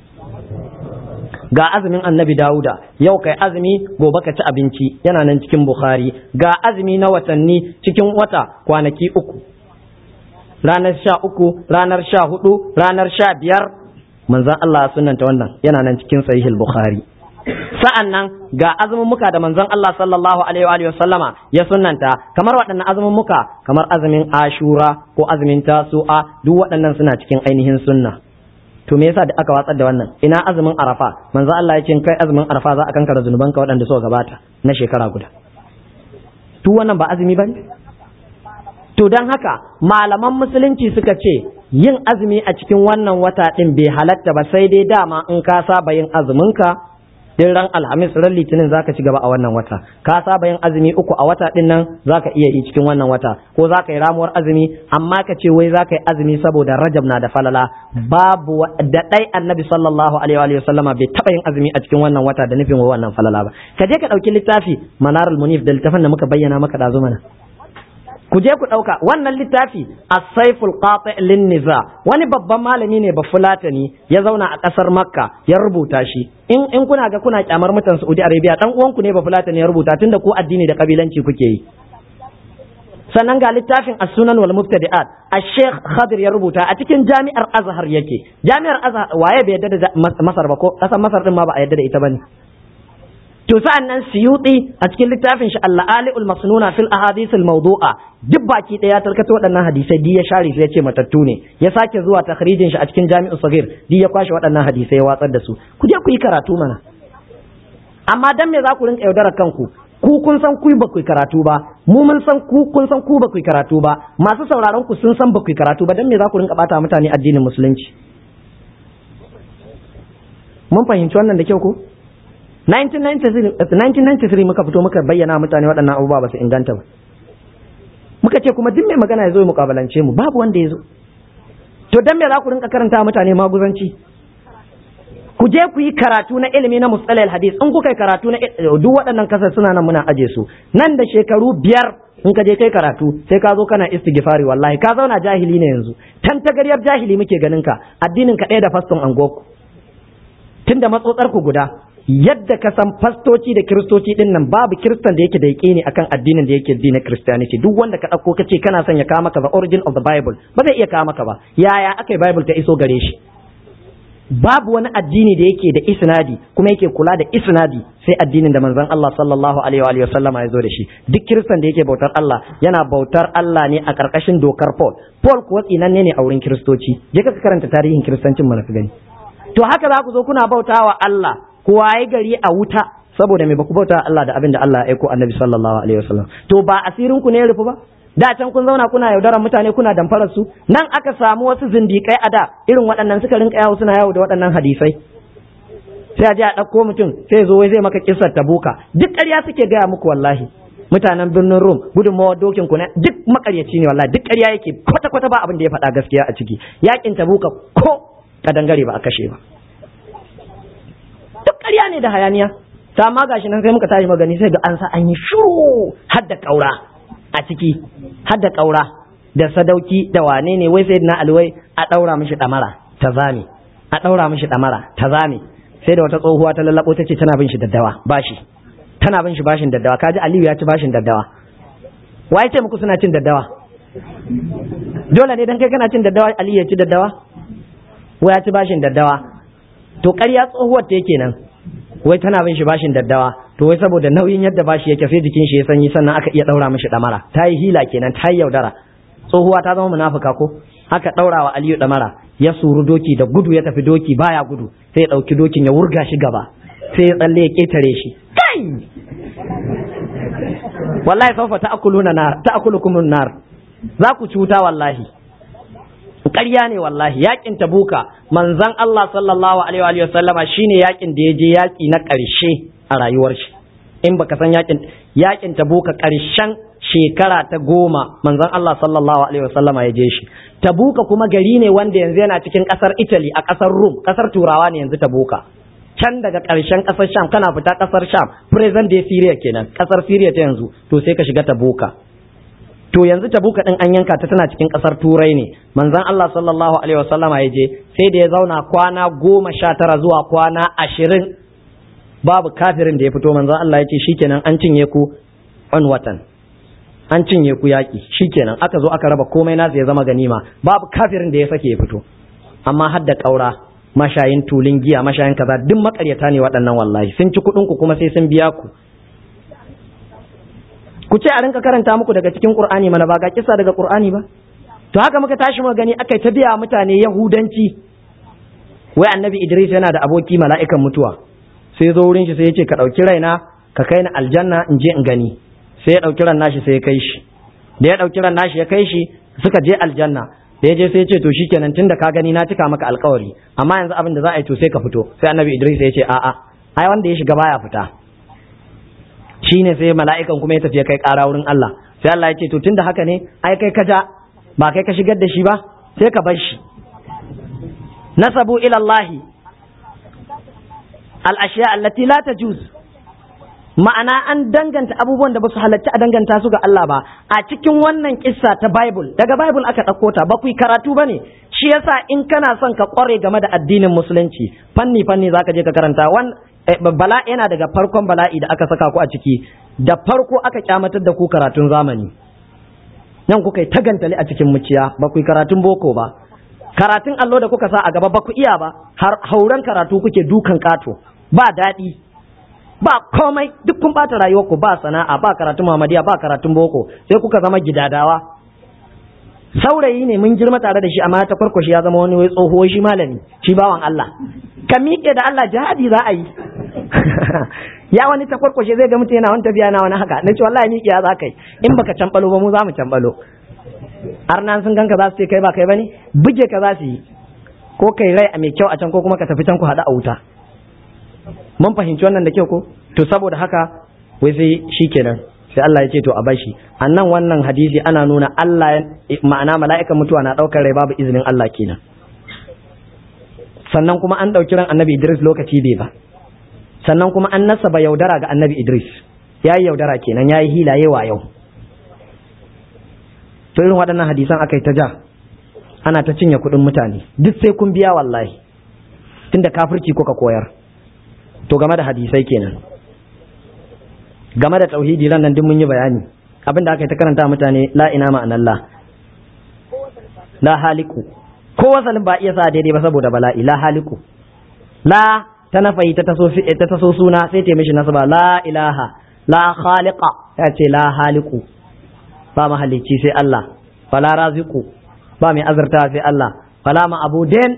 Ga azumin annabi Dawuda, yau kai azumi gobe ka ci abinci, yana nan cikin Bukhari. Ga azumi na watanni cikin wata kwanaki uku, ranar sha uku, ranar sha hudu, ranar sha biyar, manzan Allah sunanta wannan yana nan cikin sahihul Bukhari. Sa'an nan ga azumin muka da manzon Allah sallallahu alaihi wa sallama ya sunnanta, kamar waɗannan azumin muka, kamar azumin Ashura ko azumin Tasu'a, duk waɗannan suna cikin ainihin sunna. To me yasa da aka watsar da wannan? Ina azumin Arafa? Manzo Allah ya ce kai azumin Arafa za a kankara zunubanka waɗanda suka gabata na shekara guda. To wannan ba azumi bane? To dan haka malaman musulunci suka ce yin azumi a cikin wannan wata din bai halatta ba, sai dai dama in ka saba yin azumin ka din ran alhamis ran litinin zaka ci gaba a wannan wata, ka saba yin azumi uku a wata din nan zaka iya yi cikin wannan wata, ko zaka yi ramuwar azumi, amma ka ce wai zaka yi azumi saboda Rajab na da falala, babu da dai annabi sallallahu alaihi wa sallama bai taba yin azumi a cikin wannan wata da nufin wannan falala ba. Ka je ka dauki littafi Manarul Munif da littafin da muka bayyana maka dazu mana, ku je ku ɗauka wannan littafi as-saiful qati' lin-niza, wani babban malami ne ba fulatani ya zauna a ƙasar Makka ya rubuta shi. in in kuna ga kuna kyamar mutan Saudi Arabia, dan uwanku ne ba fulatani ya rubuta, tunda ku addini da kabilanci kuke yi. Sannan ga littafin as-sunan wal mubtadi'at, al-sheikh Khadir ya rubuta a cikin jami'ar Azhar yake. Jami'ar Azhar waye bai yadda da Masar ba, ko ƙasar Masar din ma ba a yadda da ita bane. To sa'an nan Suyuti a cikin littafin shi Al-Ali'ul Masnuna fil Ahadith al-Mawdu'a, duk baki daya tarkato waɗannan hadisai di ya share su ya ce matattu ne, ya sake zuwa takhrijin shi a cikin Jami'u Saghir, di ya kwashe waɗannan hadisai ya watsar da su. Ku je ku yi karatu mana. Amma dan me za ku rinka yaudarar kanku? Ku kun san ku ba ku karatu ba, mu mun san ku kun san ku ba ku karatu ba, masu sauraron ku sun san ba ku karatu ba, dan me za ku rinka bata mutane addinin musulunci? Mun fahimci wannan da kyau ko? nineteen ninety-three muka fito muka bayyana mutane waɗannan abubuwa ba su inganta ba. Muka ce kuma duk mai magana ya zo ya mukabalance mu, babu wanda ya zo. To dan me za ku rinka karanta mutane maguzanci? Ku je ku yi karatu na ilimi na mustalahil hadis. In kuka yi karatu na duk waɗannan kasar suna nan muna aje su. Nan da shekaru biyar in ka je kai karatu sai ka zo kana istighfari, wallahi ka zauna jahili ne yanzu. Tan tagariyar jahili muke ganin ka, addinin ka ɗaya da faston angoku. Tunda matsotsar ku guda. Yadda ka san fastoci da kiristoci din nan, babu kiristan da yake da yaƙini akan addinin da yake addinin Christianity. Duk wanda ka ɗauko ka ce kana son ya kawo maka the origin of the Bible, ba zai iya kawo maka ba. Yaya aka yi Bible ta iso gare shi? Babu wani addini da yake da isnadi kuma yake kula da isnadi sai addinin da manzon Allah sallallahu alaihi wa sallama ya zo da shi. Duk kiristan da yake bautar Allah yana bautar Allah ne a ƙarƙashin dokar Paul. Paul kuwa tsinanne ne a wurin kiristoci. Je ka karanta tarihin kiristancin mana ka gani. To haka za ku zo kuna bautawa Allah, waye gari a wuta saboda me baku bauta Allah da abin da Allah ya aiko Annabi sallallahu alaihi wasallam. To ba asirin ku ne rufu ba? Da can kun zauna kuna yaudarar mutane kuna damfarar su. Nan aka samu wasu zindikai a da irin waɗannan suka rinka yawo suna yawo da waɗannan hadisai. Sai a je a ɗauko mutum sai zo wai zai maka kissar Tabuka. Duk ƙarya suke gaya muku wallahi. Mutanen birnin Rum gudunmawar dokin ku ne duk makaryaci ne wallahi, duk ƙarya yake, kwata kwata ba abin da ya faɗa gaskiya a ciki. Yakin Tabuka ko kadangare ba a kashe ba. Duk ƙarya ne da hayaniya. Ta ma gashi nan sai muka tashi magani sai ga an sa an yi shuru har da ƙaura a ciki, har da ƙaura da sadauki da wane ne wai sai na alwai a ɗaura mishi ɗamara ta zame, a ɗaura mishi ɗamara ta zame. Sai da wata tsohuwa ta lallabo ta ce tana bin shi daddawa bashi, tana bin shi bashin daddawa. Kaji Aliyu ya ci bashin daddawa. Wa ya ce muku suna cin daddawa? Dole ne dan kai kana cin daddawa Aliyu ya ci daddawa? Wa ya ci bashin daddawa? To ƙarya tsohuwar ta yake nan, wai tana bin shi bashin daddawa, to wai saboda nauyin yadda bashi yake sai jikin shi ya sanyi sannan aka iya ɗaura mishi ɗamara. Ta yi hila kenan, ta yi yaudara. Tsohuwa ta zama munafuka ko? Aka ɗaura wa Aliyu ɗamara, ya suru doki da gudu ya tafi doki baya gudu, sai ya ɗauki dokin ya wurga shi gaba, sai ya tsalle ya ƙetare shi. Kai! Wallahi saufa ta'kuluna nar, ta'kulukum nar. Za ku cuta wallahi. Ƙarya ne wallahi. Yakin Tabuka manzon Allah sallallahu alaihi wa sallama shine yakin da ya je yaki na ƙarshe a rayuwar shi. in baka san yakin yakin tabuka karshen shekara ta goma manzon Allah sallallahu alaihi wasallama ya je shi. Tabuka kuma gari ne wanda yanzu yana cikin kasar Italy a kasar Rum, kasar Turawa ne yanzu Tabuka. Can daga karshen kasar Sham kana fita kasar Sham, present day Syria kenan, kasar Syria ta yanzu, to sai ka shiga Tabuka. To yanzu Tabuka din an yanka ta tana cikin kasar Turai ne. Manzon Allah sallallahu alaihi wasallama ya je, sai da ya zauna kwana goma sha tara zuwa kwana ashirin babu kafirin da ya fito. Manzon Allah ya ce shikenan an cinye ku on watan. An cinye ku yaki shikenan aka zo aka raba komai nasu ya zama ganima, babu kafirin da ya sake ya fito. Amma har da kaura, mashayin tulin giya, mashayin kaza, duk makaryata ne waɗannan wallahi. Sun ci kuɗin ku kuma sai sun biya ku. Ku ce a rinka karanta muku daga cikin Qur'ani mana, ba ga kissa daga Qur'ani ba? To haka muka tashi mu gani akai ta biya mutane Yahudanci. Wai Annabi Idris yana da aboki mala'ikan mutuwa. Sai zo wurin shi sai ya ce ka dauki raina ka kai ni aljanna in je in gani. Sai ya dauki ran nashi sai ya kai shi. Da ya dauki ran nashi ya kai shi suka je aljanna. Da ya je sai ya ce to shikenan tunda ka gani na cika maka alƙawari, amma yanzu abin da za a yi to sai ka fito. Sai Annabi Idris ya ce a'a, ai wanda ya shiga baya fita. Shine sai mala'ikan kuma ya tafi ya kai ƙara wurin Allah. Sai Allah ya ce to tunda haka ne ai kai ka ja, ba kai ka shigar da shi ba, sai ka bar shi. Nasabu ila Allah al-ashiya allati la tajuz. Ma'ana an danganta abubuwan da ba su halarci a danganta su ga Allah ba. A cikin wannan kissa ta Bible, daga Bible aka ɗauko ta, ba ku yi karatu ba ne. Shi yasa in kana son ka ƙware game da addinin musulunci, fanni fanni za ka je ka karanta. Wan bala yana daga farkon bala'i da aka saka ku a ciki. Da farko aka kyamatar da ku karatun zamani. Nan kuka yi tagantali a cikin muciya, ba ku yi karatun boko ba. Karatun allo da kuka sa a gaba ba ku iya ba. Har hauren karatu kuke dukan kato. Ba daɗi. Ba komai, duk kun bata rayuwarku, ba sana'a, ba karatun Muhammadiya, ba karatun boko, sai kuka zama gidadawa. Saurayi ne mun girma tare da shi, amma ta kwarkwashi ya zama wani wai tsoho shi malami, shi bawan Allah. Ka miƙe da Allah jihadi za a yi. Ya wani ta kwarkwashe zai ga mutum yana wani tafiya na wani haka, na ce wallahi miƙe ya za ka yi, in baka cambalo ba mu za mu cambalo. Arnan sun ganka za su ce kai ba kai ba ne, buge ka za su yi, ko kai rai a mai kyau a can ko kuma ka tafi can ku haɗu a wuta. Mun fahimci wannan da kyau ko? To saboda haka wai sai shikenan sai Allah ya ce to a bashi. Annan wannan hadisi ana nuna Allah, ma'ana mala'ikan mutuwa na daukar rai babu izinin Allah kenan. Sannan kuma an dauki ran Annabi Idris lokaci bai ba. Sannan kuma an nasaba yaudara ga Annabi Idris. Yayi yaudara kenan, yayi hilaye wa yau. To irin waɗannan hadisan akai ta ja. Ana ta cinye kuɗin mutane. Duk sai kun biya wallahi. Tunda kafirci kuka koyar. To game da hadisai kenan, game da tauhidi ran nan duk mun yi bayani. Abin da aka yi ta karanta mutane la ina ma'anallah, la haliku, ko wasalin ba iya sa daidai ba saboda bala'i. La haliku, la ta nafayi ta taso ta taso suna sai ta mishi nasaba. La ilaha, la khaliqa, ta ce la haliku, ba mahalicci sai Allah. Fala raziqu, ba mai azurta sai Allah. Fala ma'budin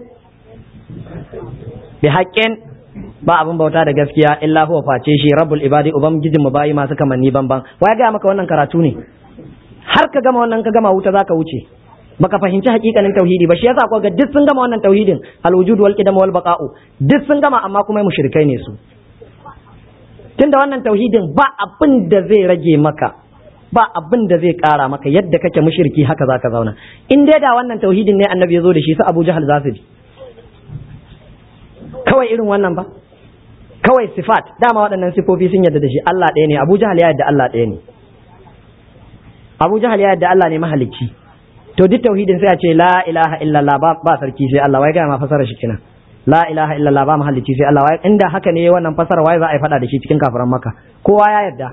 bi haqqin, ba abin bauta da gaskiya illa huwa face shi rabbul ibadi, ubangijin mu bayi masu kamanni banban. Wai ga maka wannan karatu ne, har ka gama wannan ka gama wuta zaka wuce, baka fahimci hakikanin tauhidi ba. Shi yasa ko ga duk sun gama wannan tauhidin, alwujud wal qidam wal baqa'u, duk sun gama amma kuma mushrikai ne su. Tunda wannan tauhidin ba abin da zai rage maka, ba abin da zai kara maka, yadda kake mushriki haka zaka zauna. In dai da wannan tauhidin ne annabi ya zo da shi, su Abu Jahal za su bi kawai irin wannan ba. Kawai sifat, dama waɗannan sifofi sun yadda da shi, Allah ɗaya ne. Abu Jahal ya yadda Allah ɗaya ne. Abu Jahal ya yadda Allah ne mahalicci. To duk tauhidin sai a ce la ilaha illallah, ba, ba sarki sai Allah. Wai ga ma fasara shi kenan, la ilaha illallah, ba mahalicci sai Allah. Wai inda haka ne wannan fasara, wai za a yi faɗa da shi cikin kafiran Makka? Kowa ya yadda.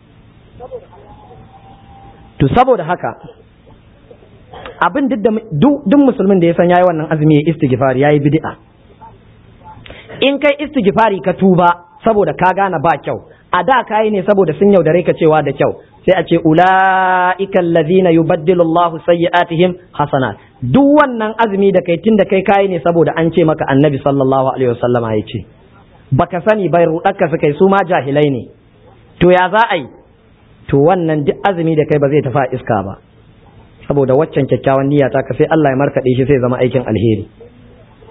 To saboda haka abin duk duk musulmin da ya san yayi wannan azumi ya istighfar, yayi bid'a. In kai istighfari ka tuba saboda ka gane ba kyau, a da kai ne saboda sun yaudare ka cewa da kyau, sai a ce ulaika allazina yubaddilu Allahu sayyi'atihim hasanat. Duk wannan azumi da kai tunda kai kai ne saboda an ce maka Annabi sallallahu alaihi wasallama ya ce, baka sani bai rudakka su kai, su ma jahilai ne. To ya za a yi? To wannan duk azumi da kai ba zai tafi iska ba, saboda waccan kyakkyawan niyya ta ka sai Allah ya markade shi sai zama aikin alheri.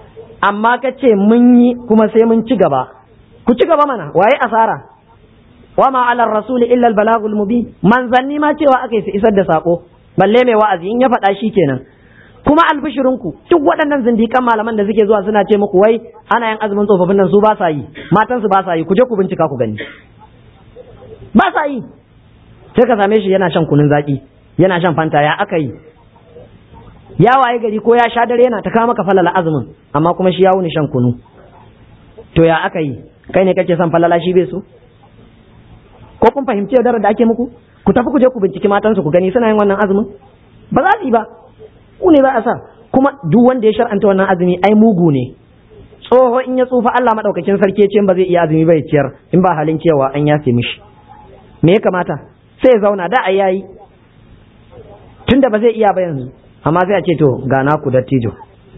Amma ka ce mun yi kuma sai mun ci gaba, ku ci gaba mana, waye asara? wama ala rasuli illa al balagul mubin manzanni ma cewa aka yi su isar da sako balle mai wa'azi in ya faɗa shi kenan. Kuma albishirinku duk waɗannan zindikan malaman da suke zuwa suna ce muku wai ana yin azumin tsofaffin nan su ba sa yi matan su ba sa yi ku je ku bincika ku gani ba sa yi. Sai ka same shi yana shan kunun zaki yana shan fanta ya aka yi ya waye gari ko ya sha dare yana ta kawo maka falala azumin amma kuma shi ya wuni shan kunu to ya aka yi kai ne kake son falala shi bai so ko kun fahimci yaudarar da ake muku ku tafi ku je ku binciki matansu ku gani suna yin wannan azumin ba za su yi ba ku ne za a sa kuma duk wanda ya shar'anta wannan azumi ai mugu ne tsoho in ya tsufa Allah madaukakin sarki ce ba zai iya azumi ba ya ciyar in ba halin cewa an yafe mishi me ya kamata sai ya zauna da ai yayi tunda ba zai iya ba yanzu amma sai a ce to ga naku dattijo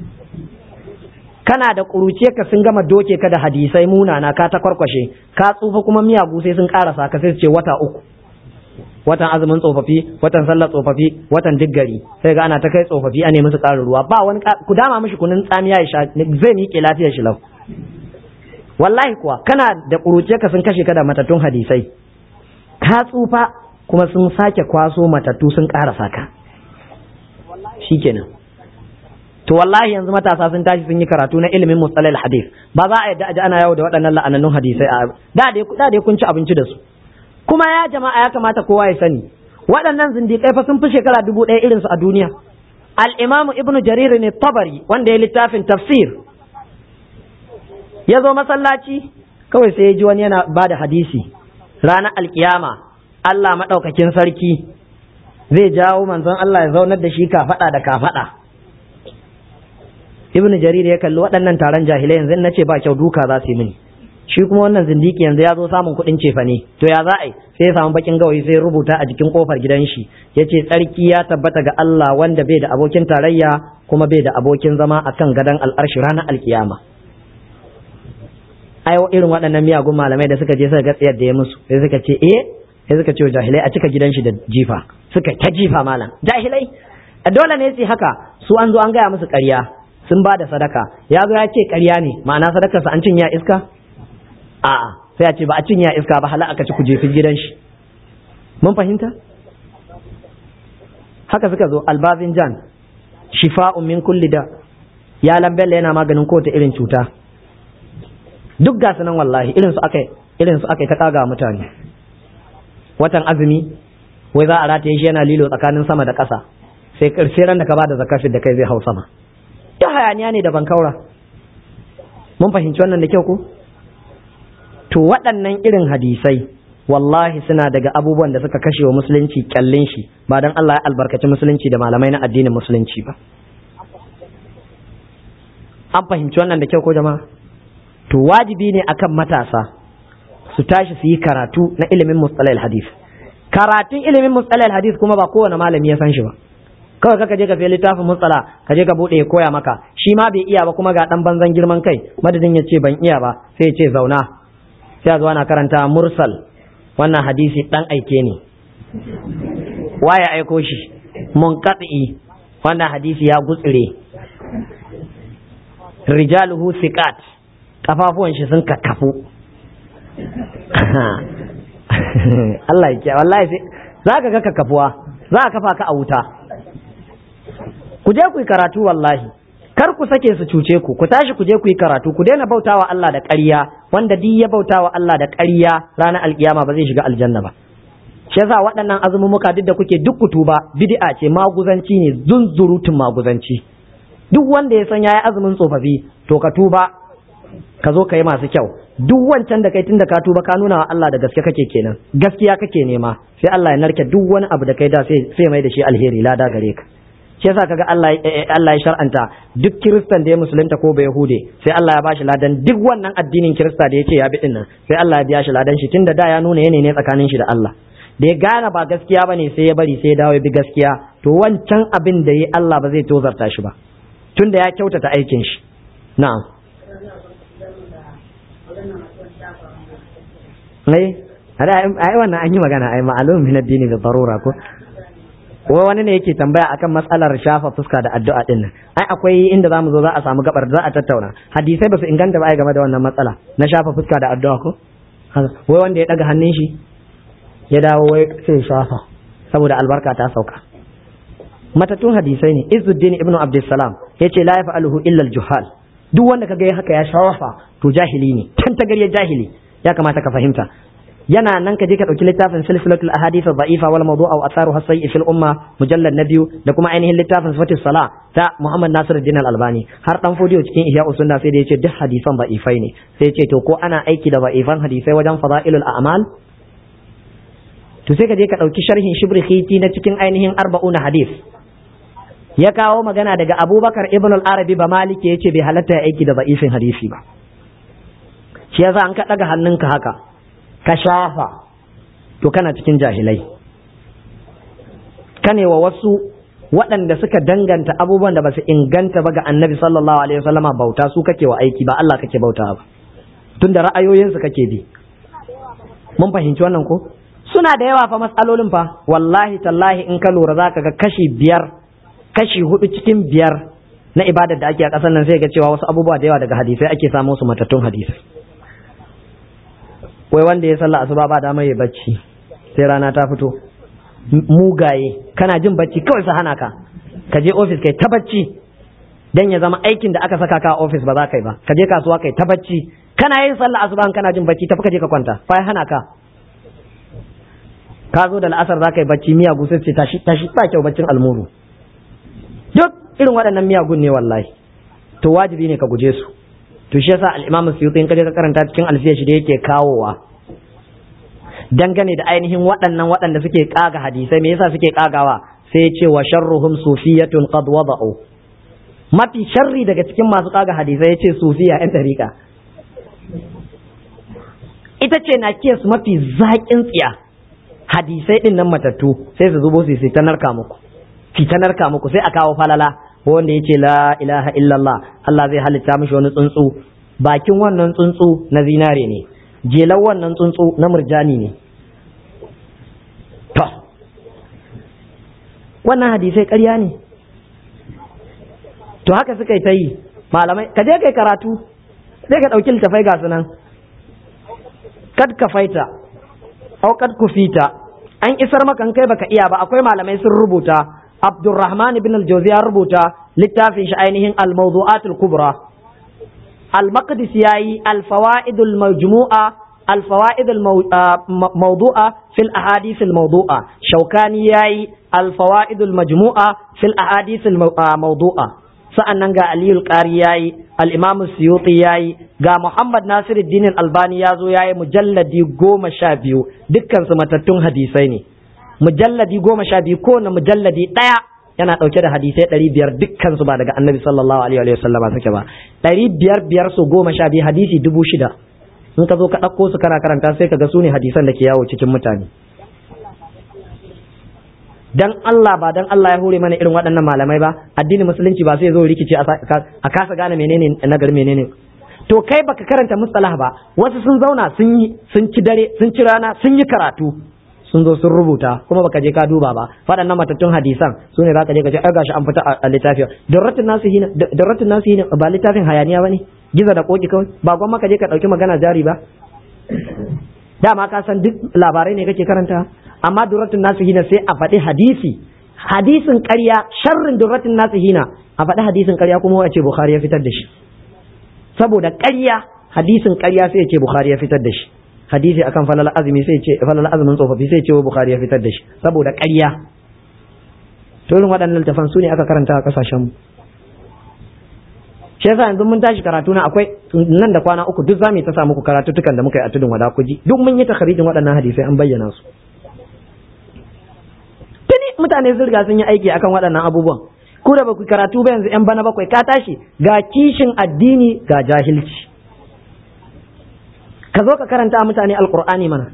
kana da kuruce ka sun gama doke ka da hadisai munana ka ta kwarkwashe ka tsufa kuma miyagu sai sun karasa ka sai su ce wata uku watan azumin tsofaffi watan sallar tsofaffi watan diggari sai ga ana ta kai tsofaffi a nemi su ƙarin ruwa ba wani ku dama mishi kunun tsamiya ya sha zai miƙe lafiyar shi lau wallahi kuwa kana da kuruce ka sun kashe ka da matattun hadisai ka tsufa kuma sun sake kwaso matattu sun karasa ka shikenan. To wallahi yanzu matasa sun tashi sun yi karatu na ilimin mustalahil hadith ba za a yadda aji ana yawo da waɗannan la'anannun hadisai a da dai da dai kun ci abinci da su kuma ya jama'a ya kamata kowa ya sani waɗannan zindiƙai fa sun fi shekara dubu ɗaya irin su a duniya. Al-Imam Ibn Jarir ne Tabari wanda ya littafin tafsir ya zo masallaci kawai sai ya ji wani yana ba da hadisi ranar alkiyama Allah maɗaukakin sarki zai jawo manzon Allah ya zaunar da shi kafaɗa da kafaɗa. Ibn Jarir ya kalli waɗannan taron jahilai yanzu na ce ba kyau duka za su yi mini shi kuma wannan zindiki yanzu ya zo samun kuɗin cefa ne to ya za a yi sai ya samu bakin gawayi sai rubuta a jikin kofar gidan shi ya ce tsarki ya tabbata ga Allah wanda bai da abokin tarayya kuma bai da abokin zama akan gadon al'arshi ranar alkiyama. Ai irin waɗannan miyagun malamai da suka je suka ga tsayar da ya musu sai suka ce eh sai suka ce jahilai a cika gidan shi da jifa suka ta jifa malam jahilai dole ne su haka su an zo an gaya musu ƙarya sun ba da sadaka ya zo ya ce ƙarya ne ma'ana sadakarsa an cinye iska a'a sai ya ce ba a cinye iska ba hala aka ci ku jefi gidan shi mun fahimta haka suka zo albazin jan shifa'un min kulli da ya lambella yana maganin kowace irin cuta duk ga sunan wallahi irin su akai irin su akai ta kaga mutane watan azumi wai za a rataye shi yana lilo tsakanin sama da ƙasa sai sai ran da ka bada zakafin da kai zai hau sama ta hayaniya ne da bankaura mun fahimci wannan da kyau ko to waɗannan irin hadisai wallahi suna daga abubuwan da suka kashe wa musulunci kyallin shi ba dan Allah ya albarkaci musulunci da malamai na addinin musulunci ba an fahimci wannan da kyau ko jama'a to wajibi ne akan matasa su tashi su yi karatu na ilimin mustalahil hadith karatun ilimin mustalahil hadith kuma ba kowane malami ya san shi ba kawai kaka je ka sai littafin mustala ka je ka bude ya koya maka shi ma bai iya ba kuma ga dan banzan girman kai madadin ya ce ban iya ba sai ya ce zauna sai a zo ana karanta mursal wannan hadisi dan aike ne waye aiko shi munqati wannan hadisi ya gutsire rijaluhu siqat kafafuwan shi sun kakkafu Allah ya kiyaye wallahi sai zaka ga kakkafuwa za ka kafa ka a wuta ku je ku yi karatu wallahi kar ku sake su cuce ku ku tashi ku je ku yi karatu ku daina bautawa Allah da ƙarya wanda duk ya bautawa Allah da ƙarya ranar alkiyama ba zai shiga aljanna ba shi yasa waɗannan azumumuka duk da kuke duk kutuba bid'a ce maguzanci ne zunzurutun maguzanci duk wanda ya san yayi azumin tsofaffi to ka tuba ka zo ka yi masu kyau duk wancan da kai tunda ka tuba ka nuna wa Allah da gaske kake kenan gaskiya kake nema sai Allah ya narke duk wani abu da kai da sai sai mai da shi alheri lada gare ka shi yasa kaga Allah Allah ya shar'anta duk kiristan da ya musulunta ko bai yahude sai Allah ya bashi ladan duk wannan addinin kirista da yace ya bi dinnan sai Allah ya biya shi ladan shi tunda da ya nuna yana ne tsakanin shi da Allah da ya gane ba gaskiya bane sai ya bari sai ya dawo ya bi gaskiya to wancan abin da yi Allah ba zai tozarta shi ba tunda ya kyautata aikin shi na'am ai ai wannan an yi magana ai ma'alum min addini da darura ko wai wani ne yake tambaya akan matsalar shafa fuska da addu'a din nan ai akwai inda zamu zo za a samu gabar za a tattauna hadisai ba su inganta ba ai game da wannan matsala na shafa fuska da addu'a ko wai wanda ya daga hannun shi ya dawo wai sai shafa saboda albarka ta sauka. Matattun hadisai ne. Izzuddin ibnu Abdussalam yace la yaf'aluhu illa al-juhal, duk wanda kaga ya haka ya shafa to jahili ne, tan tagariyar jahili. Ya kamata ka fahimta. Yana nan ka je ka dauki littafin silsilatul ahadith ad-da'ifa wal mawdu'a wa atharuha sayyi fil umma mujallad na biyu da kuma ainihin littafin sifatus salah ta Muhammad Nasiruddin al-Albani. Har dan fodiyo cikin Ihya usunna sai da yace duk hadisan da'ifai ne. Sai yace to ko ana aiki da da'ifan hadisai wajen fadailul a'mal? To sai ka je ka dauki sharhin Shibri Khiti na cikin ainihin arba'una hadith. Ya kawo magana daga Abubakar ibn al-Arabi ba Maliki yace bai halatta ya aiki da da'ifin hadisi ba. Shi yasa an ka daga hannunka haka ka shafa to kana cikin jahilai, kane wa wasu waɗanda suka danganta abubuwan da ba su inganta ba ga annabi sallallahu alaihi wasallama bauta, su kake wa aiki ba Allah kake bauta ba, tunda ra'ayoyinsu kake bi. Mun fahimci wannan ko? Suna da yawa fa matsalolin fa, wallahi tallahi in ka lura zaka ga kashi biyar kashi hudu cikin biyar na ibadar da ake a ƙasar nan sai ga cewa wasu abubuwa da yawa daga hadisai ake samu su matattun hadisai. Wai wanda ya sallah asuba ba dama ya bacci sai rana ta fito, mugaye kana jin bacci kawai su hana ka ka je ofis kai ta bacci dan ya zama aikin da aka saka ka a ofis ba za ka yi ba, ka je kasuwa kai ta bacci kana yin sallah asuba kana jin bacci tafi ka je ka kwanta, fa ya hana ka. Ka zo da la'asar za ka yi bacci, miyagu sai ce tashi tashi ba kyau baccin almuru. Duk irin waɗannan miyagun ne wallahi, to wajibi ne ka guje su. To shi yasa al-Imam Suyuti in kaje ka karanta cikin alfiya shi da yake kawowa dangane da ainihin waɗannan waɗanda suke kaga hadisai, me yasa suke kagawa? Sai ya ce wa sharruhum sufiyatun qad wada'u, mafi sharri daga cikin masu kaga hadisai ya ce sufiya yan tariqa. Ita ce na kiyas mafi zaƙin tsiya, hadisai din nan matattu sai su zubo su sai ta narka muku fi ta narka muku sai a kawo falala wanda yace la ilaha illallah Allah zai halitta mishi wani tsuntsu, bakin wannan tsuntsu na zinare ne, jelan wannan tsuntsu na murjani ne. To wannan hadisai ƙarya ne. To haka suka yi ta yi malamai, ka je kai karatu sai ka ɗauki littafai ga sunan kad kafaita au kad kufita, an isar maka kai baka iya ba. Akwai malamai sun rubuta, Abdurrahman ibn al-Jawzi ya rubuta littafin shi ainihin al-Mawdu'at al-Kubra, al-Maqdisi yayi al-Fawaid al-Majmu'a al-Fawaid al-Mawdu'a fil ahadith al-Mawdu'a, Shawkani yayi al-Fawaid al-Majmu'a fil ahadith al-Mawdu'a, sa'annan ga Ali al-Qari yayi, al-Imam Suyuti yayi, ga Muhammad Nasiruddin al-Albani yazo yayi mujalladi goma sha biyu, dukkan su matattun hadisai ne. Mujalladi goma sha biyu, ko na mujalladi ɗaya yana ɗauke da hadisai ɗari biyar, dukkan su ba daga annabi sallallahu alaihi wa sallama suke ba. Ɗari biyar biyar su goma sha biyu, hadisi dubu shida. In ka zo ka ɗauko su kana karanta sai ka ga su ne hadisan da ke yawo cikin mutane. Dan Allah ba dan Allah ya hore mana irin waɗannan malamai ba, addinin musulunci ba sai zo rikice a kasa gane menene nagari menene. To kai baka karanta mustalah ba, wasu sun zauna sun yi sun ci dare sun ci rana sun yi karatu sun zo sun rubuta, kuma baka je ka duba ba. Waɗannan matattun hadisan su ne zaka je ka ce ai gashi an fita a littafin darratun nasihin darratun nasihin ba littafin hayaniya bane, giza da koki kawai. Ba gwamma ka je ka dauki magana jari ba, dama ka san duk labarai ne kake karanta. Amma durratun nasihina sai a faɗi hadisi, hadisin ƙarya, sharrin durratun nasihina a faɗi hadisin ƙarya kuma wace Bukhari ya fitar da shi. Saboda ƙarya, hadisin ƙarya sai ya ce Bukhari ya fitar da shi. Hadisi akan falal azumi sai ya ce falal azumin tsofaffi sai ya ce Bukhari ya fitar da shi, saboda ƙarya. To irin waɗannan littafan su ne aka karanta a ƙasashen mu. Shi yasa yanzu mun tashi karatu na akwai nan da kwana uku duk zamu ta sa muku karatutukan da muka yi a tudun wada ku ji, duk mun yi takharijin waɗannan hadisai an bayyana su. Mutane sun riga sun yi aiki akan waɗannan abubuwan, ku da ba ku karatu ba yanzu yan bana bakwai ka tashi ga kishin addini ga jahilci. Ka zo ka karanta mutane alqur'ani mana,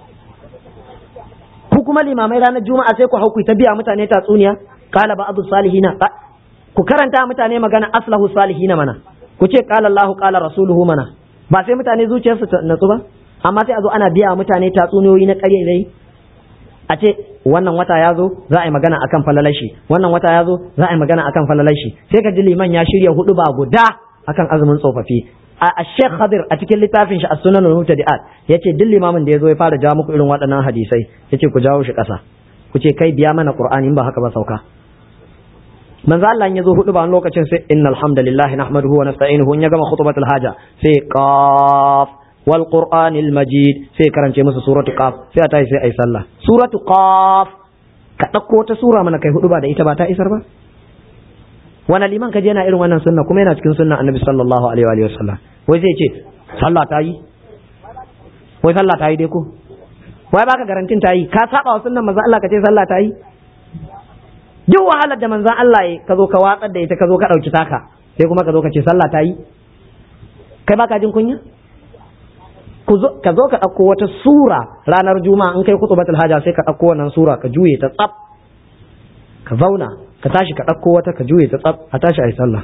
ku kuma limamai ranar juma'a sai ku hau ku ta biya mutane tatsuniya, qala ba'du salihina, ku karanta mutane magana aslahu salihina mana, ku ce qala Allahu qala rasuluhu mana, ba sai mutane zuciyarsu ta natsu ba. Amma sai a zo ana biya mutane tatsuniyoyi na ƙarya dai, a ce wannan wata ya zo za a yi magana akan falalashi, wannan wata ya zo za a yi magana akan falalashi, sai ka ji liman ya shirya hudu ba guda akan azumin tsofaffi, a Sheikh Khadir a cikin littafin shi As-Sunan al-Mubtadi'at yace duk limamin da yazo ya fara jawo muku irin waɗannan hadisai yace ku jawo shi ƙasa ku ce kai biya mana Qur'ani in ba haka ba sauka manzo Allah ya zo hudu ba wani lokacin sai innal hamdalillahi nahmaduhu wa nasta'inuhu in ya gama khutbatul haja sai qaf wal qur'anil majid sai karance musu suratu qaf sai a tayi sai ai sallah suratu qaf ka dauko ta sura mana kai hudu ba da ita ba ta isar ba wani liman kaje yana irin wannan sunna kuma yana cikin sunna annabi sallallahu alaihi wa sallam wai zai ce sallah ta yi wai sallah ta yi dai ko wai baka garantin ta yi ka saba wa sunnan manzo Allah ka ce sallah ta yi duk wahalar da manzon Allah ya ka zo ka watsar da ita ka zo ka dauki taka sai kuma ka zo ka ce sallah ta yi kai baka jin kunya ku zo ka zo ka dauko wata sura ranar juma'a in kai khutbatul haja sai ka dauko wannan sura ka juye ta tsaf ka zauna ka tashi ka ɗauko wata ka juye ta tsaf a tashi a yi sallah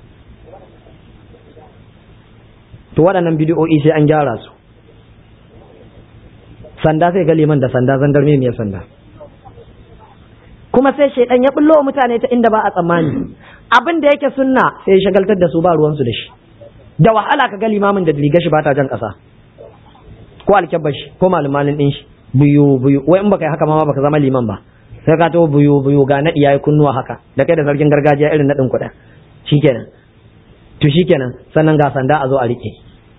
to waɗannan bidiyo'i sai an gyara su sanda sai ga liman da sanda zandar mai sanda kuma sai shaidan ya bullo mutane ta inda ba a tsammani abin da yake sunna sai ya shagaltar da su ba ruwansu da shi da wahala ka ga limamin da riga shi ba ta jan ƙasa ko alkyabbar shi ko malumalin ɗin shi buyu buyu wai in baka yi haka ma baka zama liman ba sai ka to buyu buyu ga naɗi yayi kunnuwa haka da kai da sarkin gargajiya irin naɗin kuɗa shikenan to shikenan sannan ga sanda a zo a rike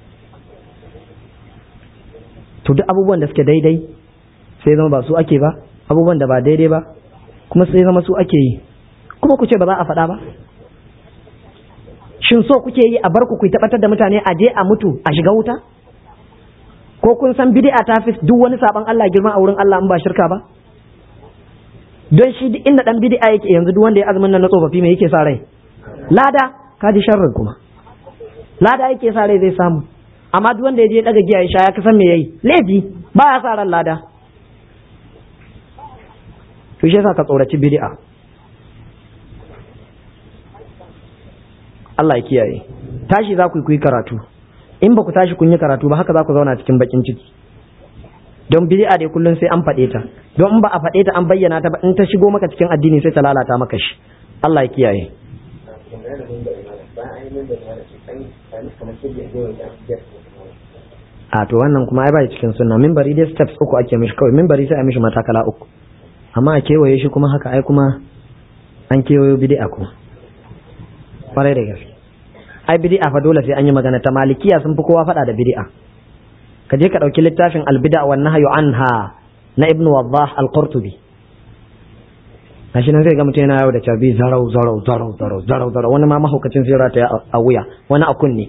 to duk abubuwan da suke daidai sai zama ba su ake ba abubuwan da ba daidai ba kuma sai zama su ake yi kuma ku ce ba za a faɗa ba shin so kuke yi a bar ku ku tabbatar da mutane a je a mutu a shiga wuta ko kun san bid'a ta fi duk wani saban Allah girma a wurin Allah in ba shirka ba don shi duk inda dan bid'a yake yanzu duk wanda ya azumin nan na tsofaffi me yake sa rai lada ka ji sharrin kuma lada yake sa rai zai samu amma duk wanda ya je daga giya ya sha ya kasan me yayi laifi ba ya sa ran lada to shi yasa ka tsoraci bid'a Allah ya kiyaye tashi za ku yi karatu in ba ku tashi kun yi karatu ba haka za ku zauna cikin bakin ciki don bid'a dai kullun sai an faɗe ta don in ba a faɗe ta an bayyana ta ba in ta shigo maka cikin addini sai ta lalata maka shi Allah ya kiyaye a to wannan kuma ai bai cikin sunna minbari dai steps uku ake mishi kawai minbari sai a mishi matakala uku amma a kewaye shi kuma haka ai kuma an kewayo bid'a kuma kwarai da gaske ai bid'a fa dole sai an yi magana ta malikiya sun fi kowa faɗa da bid'a ka je ka ɗauki littafin albida wa nahyu anha na ibnu waddah al-qurtubi gashi nan zai ga mutum yana yau da cabi zarau zarau zarau zarau zarau zarau wani ma mahaukacin zira ta a wuya wani a kunne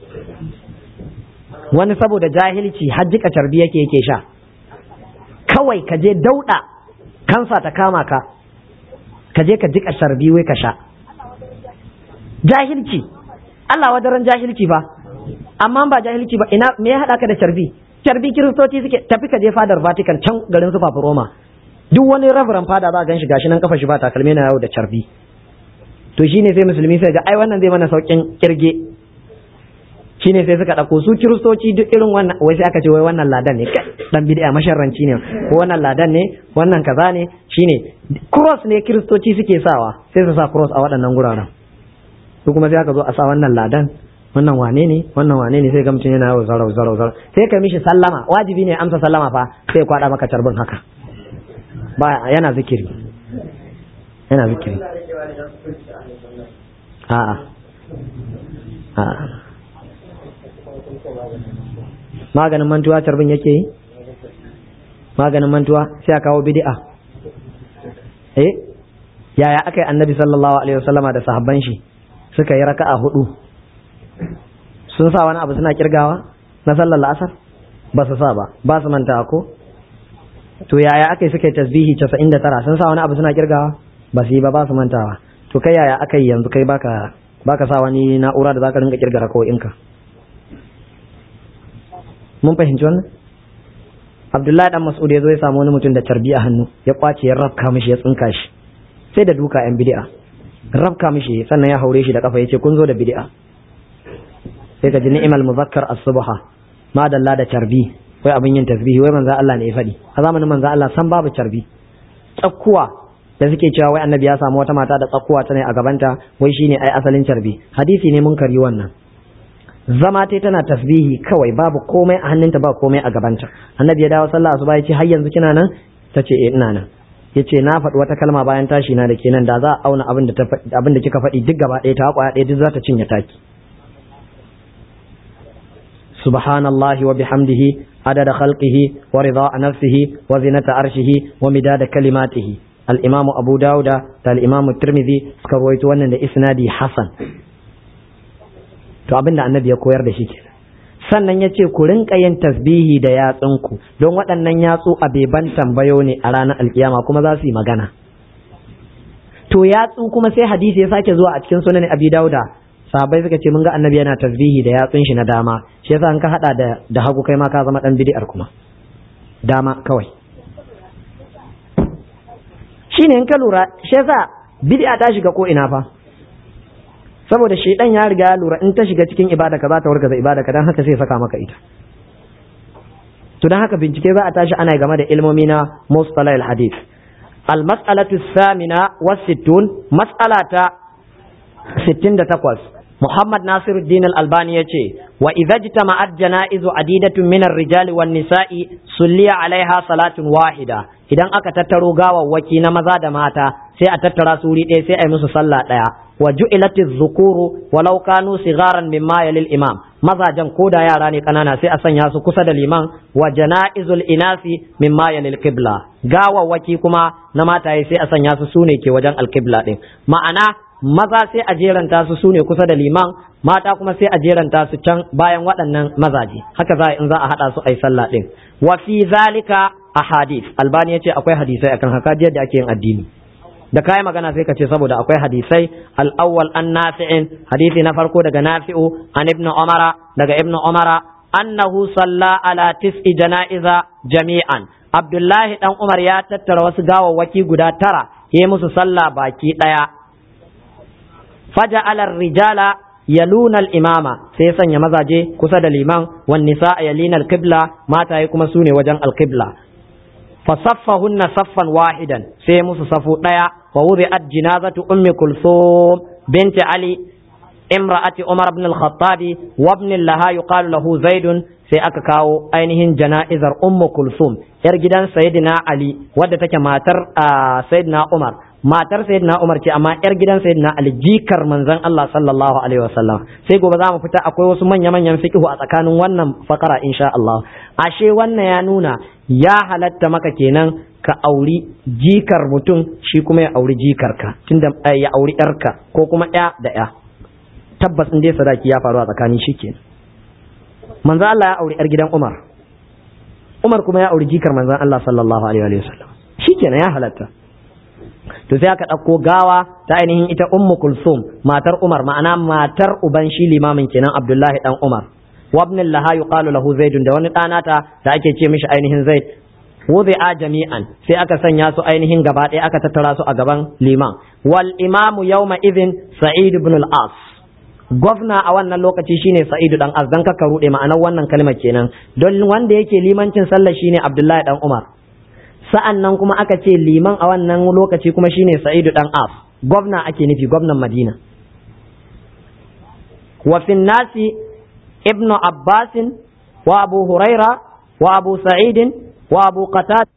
wani saboda jahilci hajjika carbi yake yake sha kawai ka je dauda kansa ta kama ka ka je ka jika carbi wai ka sha jahilci Allah wadaran jahilci fa amma ba jahilci ba ina me ya hada ka da carbi carbi kiristoci suke tafi ka je fadar Vatican can garin su Papa Roma duk wani reverend fada za a ganshi gashi nan kafa shi ba takalmi na yau da carbi to shine sai musulmi sai ga ai wannan zai mana saukin kirge shine sai suka dauko su kiristoci duk irin wannan wai sai aka ce wai wannan ladan ne dan bid'a masharranci ne ko wannan ladan ne wannan kaza ne shine cross ne kiristoci suke sawa sai su sa cross a waɗannan guraren su kuma sai aka zo a sa wannan ladan wannan wane ne wannan wane ne sai ga mutum yana yawo zarau zarau zarau sai ka mishi sallama wajibi ne amsa sallama fa sai kwada maka carbin haka ba yana zikiri yana zikiri a'a a'a maganin mantuwa carbin yake yi maganin mantuwa sai a kawo bid'a eh yaya aka yi annabi sallallahu alaihi wasallama da sahabban shi suka yi raka'a hudu sun sa wani abu suna kirgawa na sallar la'asar ba su sa ba ba su manta ko to yaya aka yi suka yi tasbihi casa'in da tara sun sa wani abu suna kirgawa ba su yi ba ba su mantawa to kai yaya aka yi yanzu kai baka baka sa wani na'ura da zaka rinka kirga rakawoyinka mun fahimci wannan Abdullahi dan Mas'ud ya zo ya samu wani mutum da carbi a hannu ya kwace ya rafka mishi ya tsinka shi sai da duka yan bid'a rafka mishi sannan ya haure shi da kafa yace kun zo da bid'a sai ka ji ni'mal muzakkar as-subha ma dalla da carbi wai abin yin tasbihi wai manzo Allah ne ya faɗi a zamanin manzo Allah san babu carbi tsakkuwa da suke cewa wai annabi ya samu wata mata da tsakkuwa ta ne a gabanta wai shine ai asalin carbi hadisi ne mun kari wannan zama tai tana tasbihi kawai, babu komai a hannunta ba komai a gabanta. Annabi ya dawo sallah asuba ya ce har yanzu kina nan? Ta ce eh ina nan. Ya ce na faɗi wata kalma bayan tashi na da kenan da za a auna abin da abin da kika faɗi duk gaba ɗaya ta kwaya ɗaya duk za ta cinye taki. subhanallahi wa bihamdihi adada khalqihi wa rida'a nafsihi wa zinata arshihi wa midada kalimatihi. al-imamu Abu Dawuda da al-imamu Tirmidhi suka rawaito wannan da isnadi hasan. To abinda annabi ya koyar da shi kenan. Sannan ya ce ku rinka yin tasbihi da yatsunku, don waɗannan yatsu a beban tambayo ne a ranar alkiyama kuma za su yi magana. To yatsu kuma sai hadisi ya sake zuwa a cikin sunan Abi Dawuda, sahabbai suka ce mun ga annabi yana tasbihi da yatsun shi na dama, shi yasa an ka hada da da hagu kai ma ka zama dan bid'ar kuma dama kawai. Shine in ka lura, shi yasa bid'a ta shiga ko ina fa, saboda shaidan ya riga ya lura in ta shiga cikin ibada ka za ta wargaza ibada ka, dan haka sai saka maka ita. To dan haka bincike za a tashi ana game da ilmomi na mustalah al-hadith. Al-mas'alatu thamina wa sittun, mas'alata sittin da takwas. Muhammad Nasiruddin Al-Albani yace wa idza jitama'at janaizu adidatun min ar-rijali wan nisa'i sulliya 'alaiha salatun wahida. Idan aka tattaro gawawwaki na maza da mata sai a tattara su wuri ɗaya sai a yi musu sallah ɗaya. Wa ju'ilatiz zukuru walau kanu sigaran mimma yalil imam, mazajen ko da yara ne kanana sai a sanya su kusa da liman. Wa janaizul inasi mimma yalil qibla, gawawwaki kuma na mataye sai a sanya su sune ke wajen alqibla din. Ma'ana maza sai a jeranta su sune kusa da liman, mata kuma sai a jeranta su can bayan waɗannan mazaje. Haka za in za a hada su ai sallah din. Wa fi zalika ahadith, Albani yace akwai hadisai akan haka da ake yin addini. Da kai magana sai ka ce saboda akwai hadisai. Al-awwal an Nafi'in, hadisi na farko daga Nafi'u an Ibn Umara, daga Ibn Umara annahu salla ala tis'i janaiza jami'an. Abdullahi dan Umar ya tattara wasu gawawwaki guda tara, yayi musu sallah baki daya. Faja'ala ar-rijala yaluna al-imama, sai sanya mazaje kusa da liman, wan nisaa yalina al-qibla, mataye kuma sune wajen al-qibla. fasaffahunna saffan wahidan, sai musu safu daya. wa wudi'at jinazatu ummi kulthum binti ali imra'ati umar ibn al-khattab wa ibn laha yuqalu lahu zaidun, sai aka kawo ainihin jana'izar ummu kulthum yar gidan sayyidina ali wadda take matar sayyidina umar, matar sayyidina umar ce amma yar gidan sayyidina ali, jikar manzon Allah sallallahu alaihi wasallam. Sai gobe za mu fita akwai wasu manya manyan fiqhu a tsakanin wannan fakara insha Allah. Ashe wannan ya nuna ya halatta maka kenan ka auri jikar mutum, shi kuma ya auri jikarka, tunda ya auri yarka ko kuma ya da ya. Tabbas in dai sadaki ya faru a tsakanin shi kenan. Manzo Allah ya auri yar gidan Umar, Umar kuma ya auri jikar manzon Allah sallallahu alaihi wasallam, shikenan ya halatta. To sai aka ɗauko gawa ta ainihin ita ummu kulsum matar Umar, ma'ana matar uban shi limamin kenan Abdullahi dan Umar. wa ibn laha yuqalu lahu zaidun, da wani ɗanata da ake ce mishi ainihin zaid. wudi'a jami'an, sai aka sanya su ainihin gaba ɗaya aka tattara su a gaban liman. Wal imamu yawma idhin Sa'id ibn al-As, gwamna a wannan lokaci shine Sa'id dan As, dan kaka rude ma'anar wannan kalmar kenan, don wanda yake limancin sallah shine Abdullahi dan Umar. Sa'an nan kuma aka ce liman a wannan lokaci kuma shine Sa'id dan As, gwamna ake nufi, gwamnan Madina. Wa fin nasi ibnu Abbas wa Abu Huraira wa Abu Sa'id wa Abu Qatada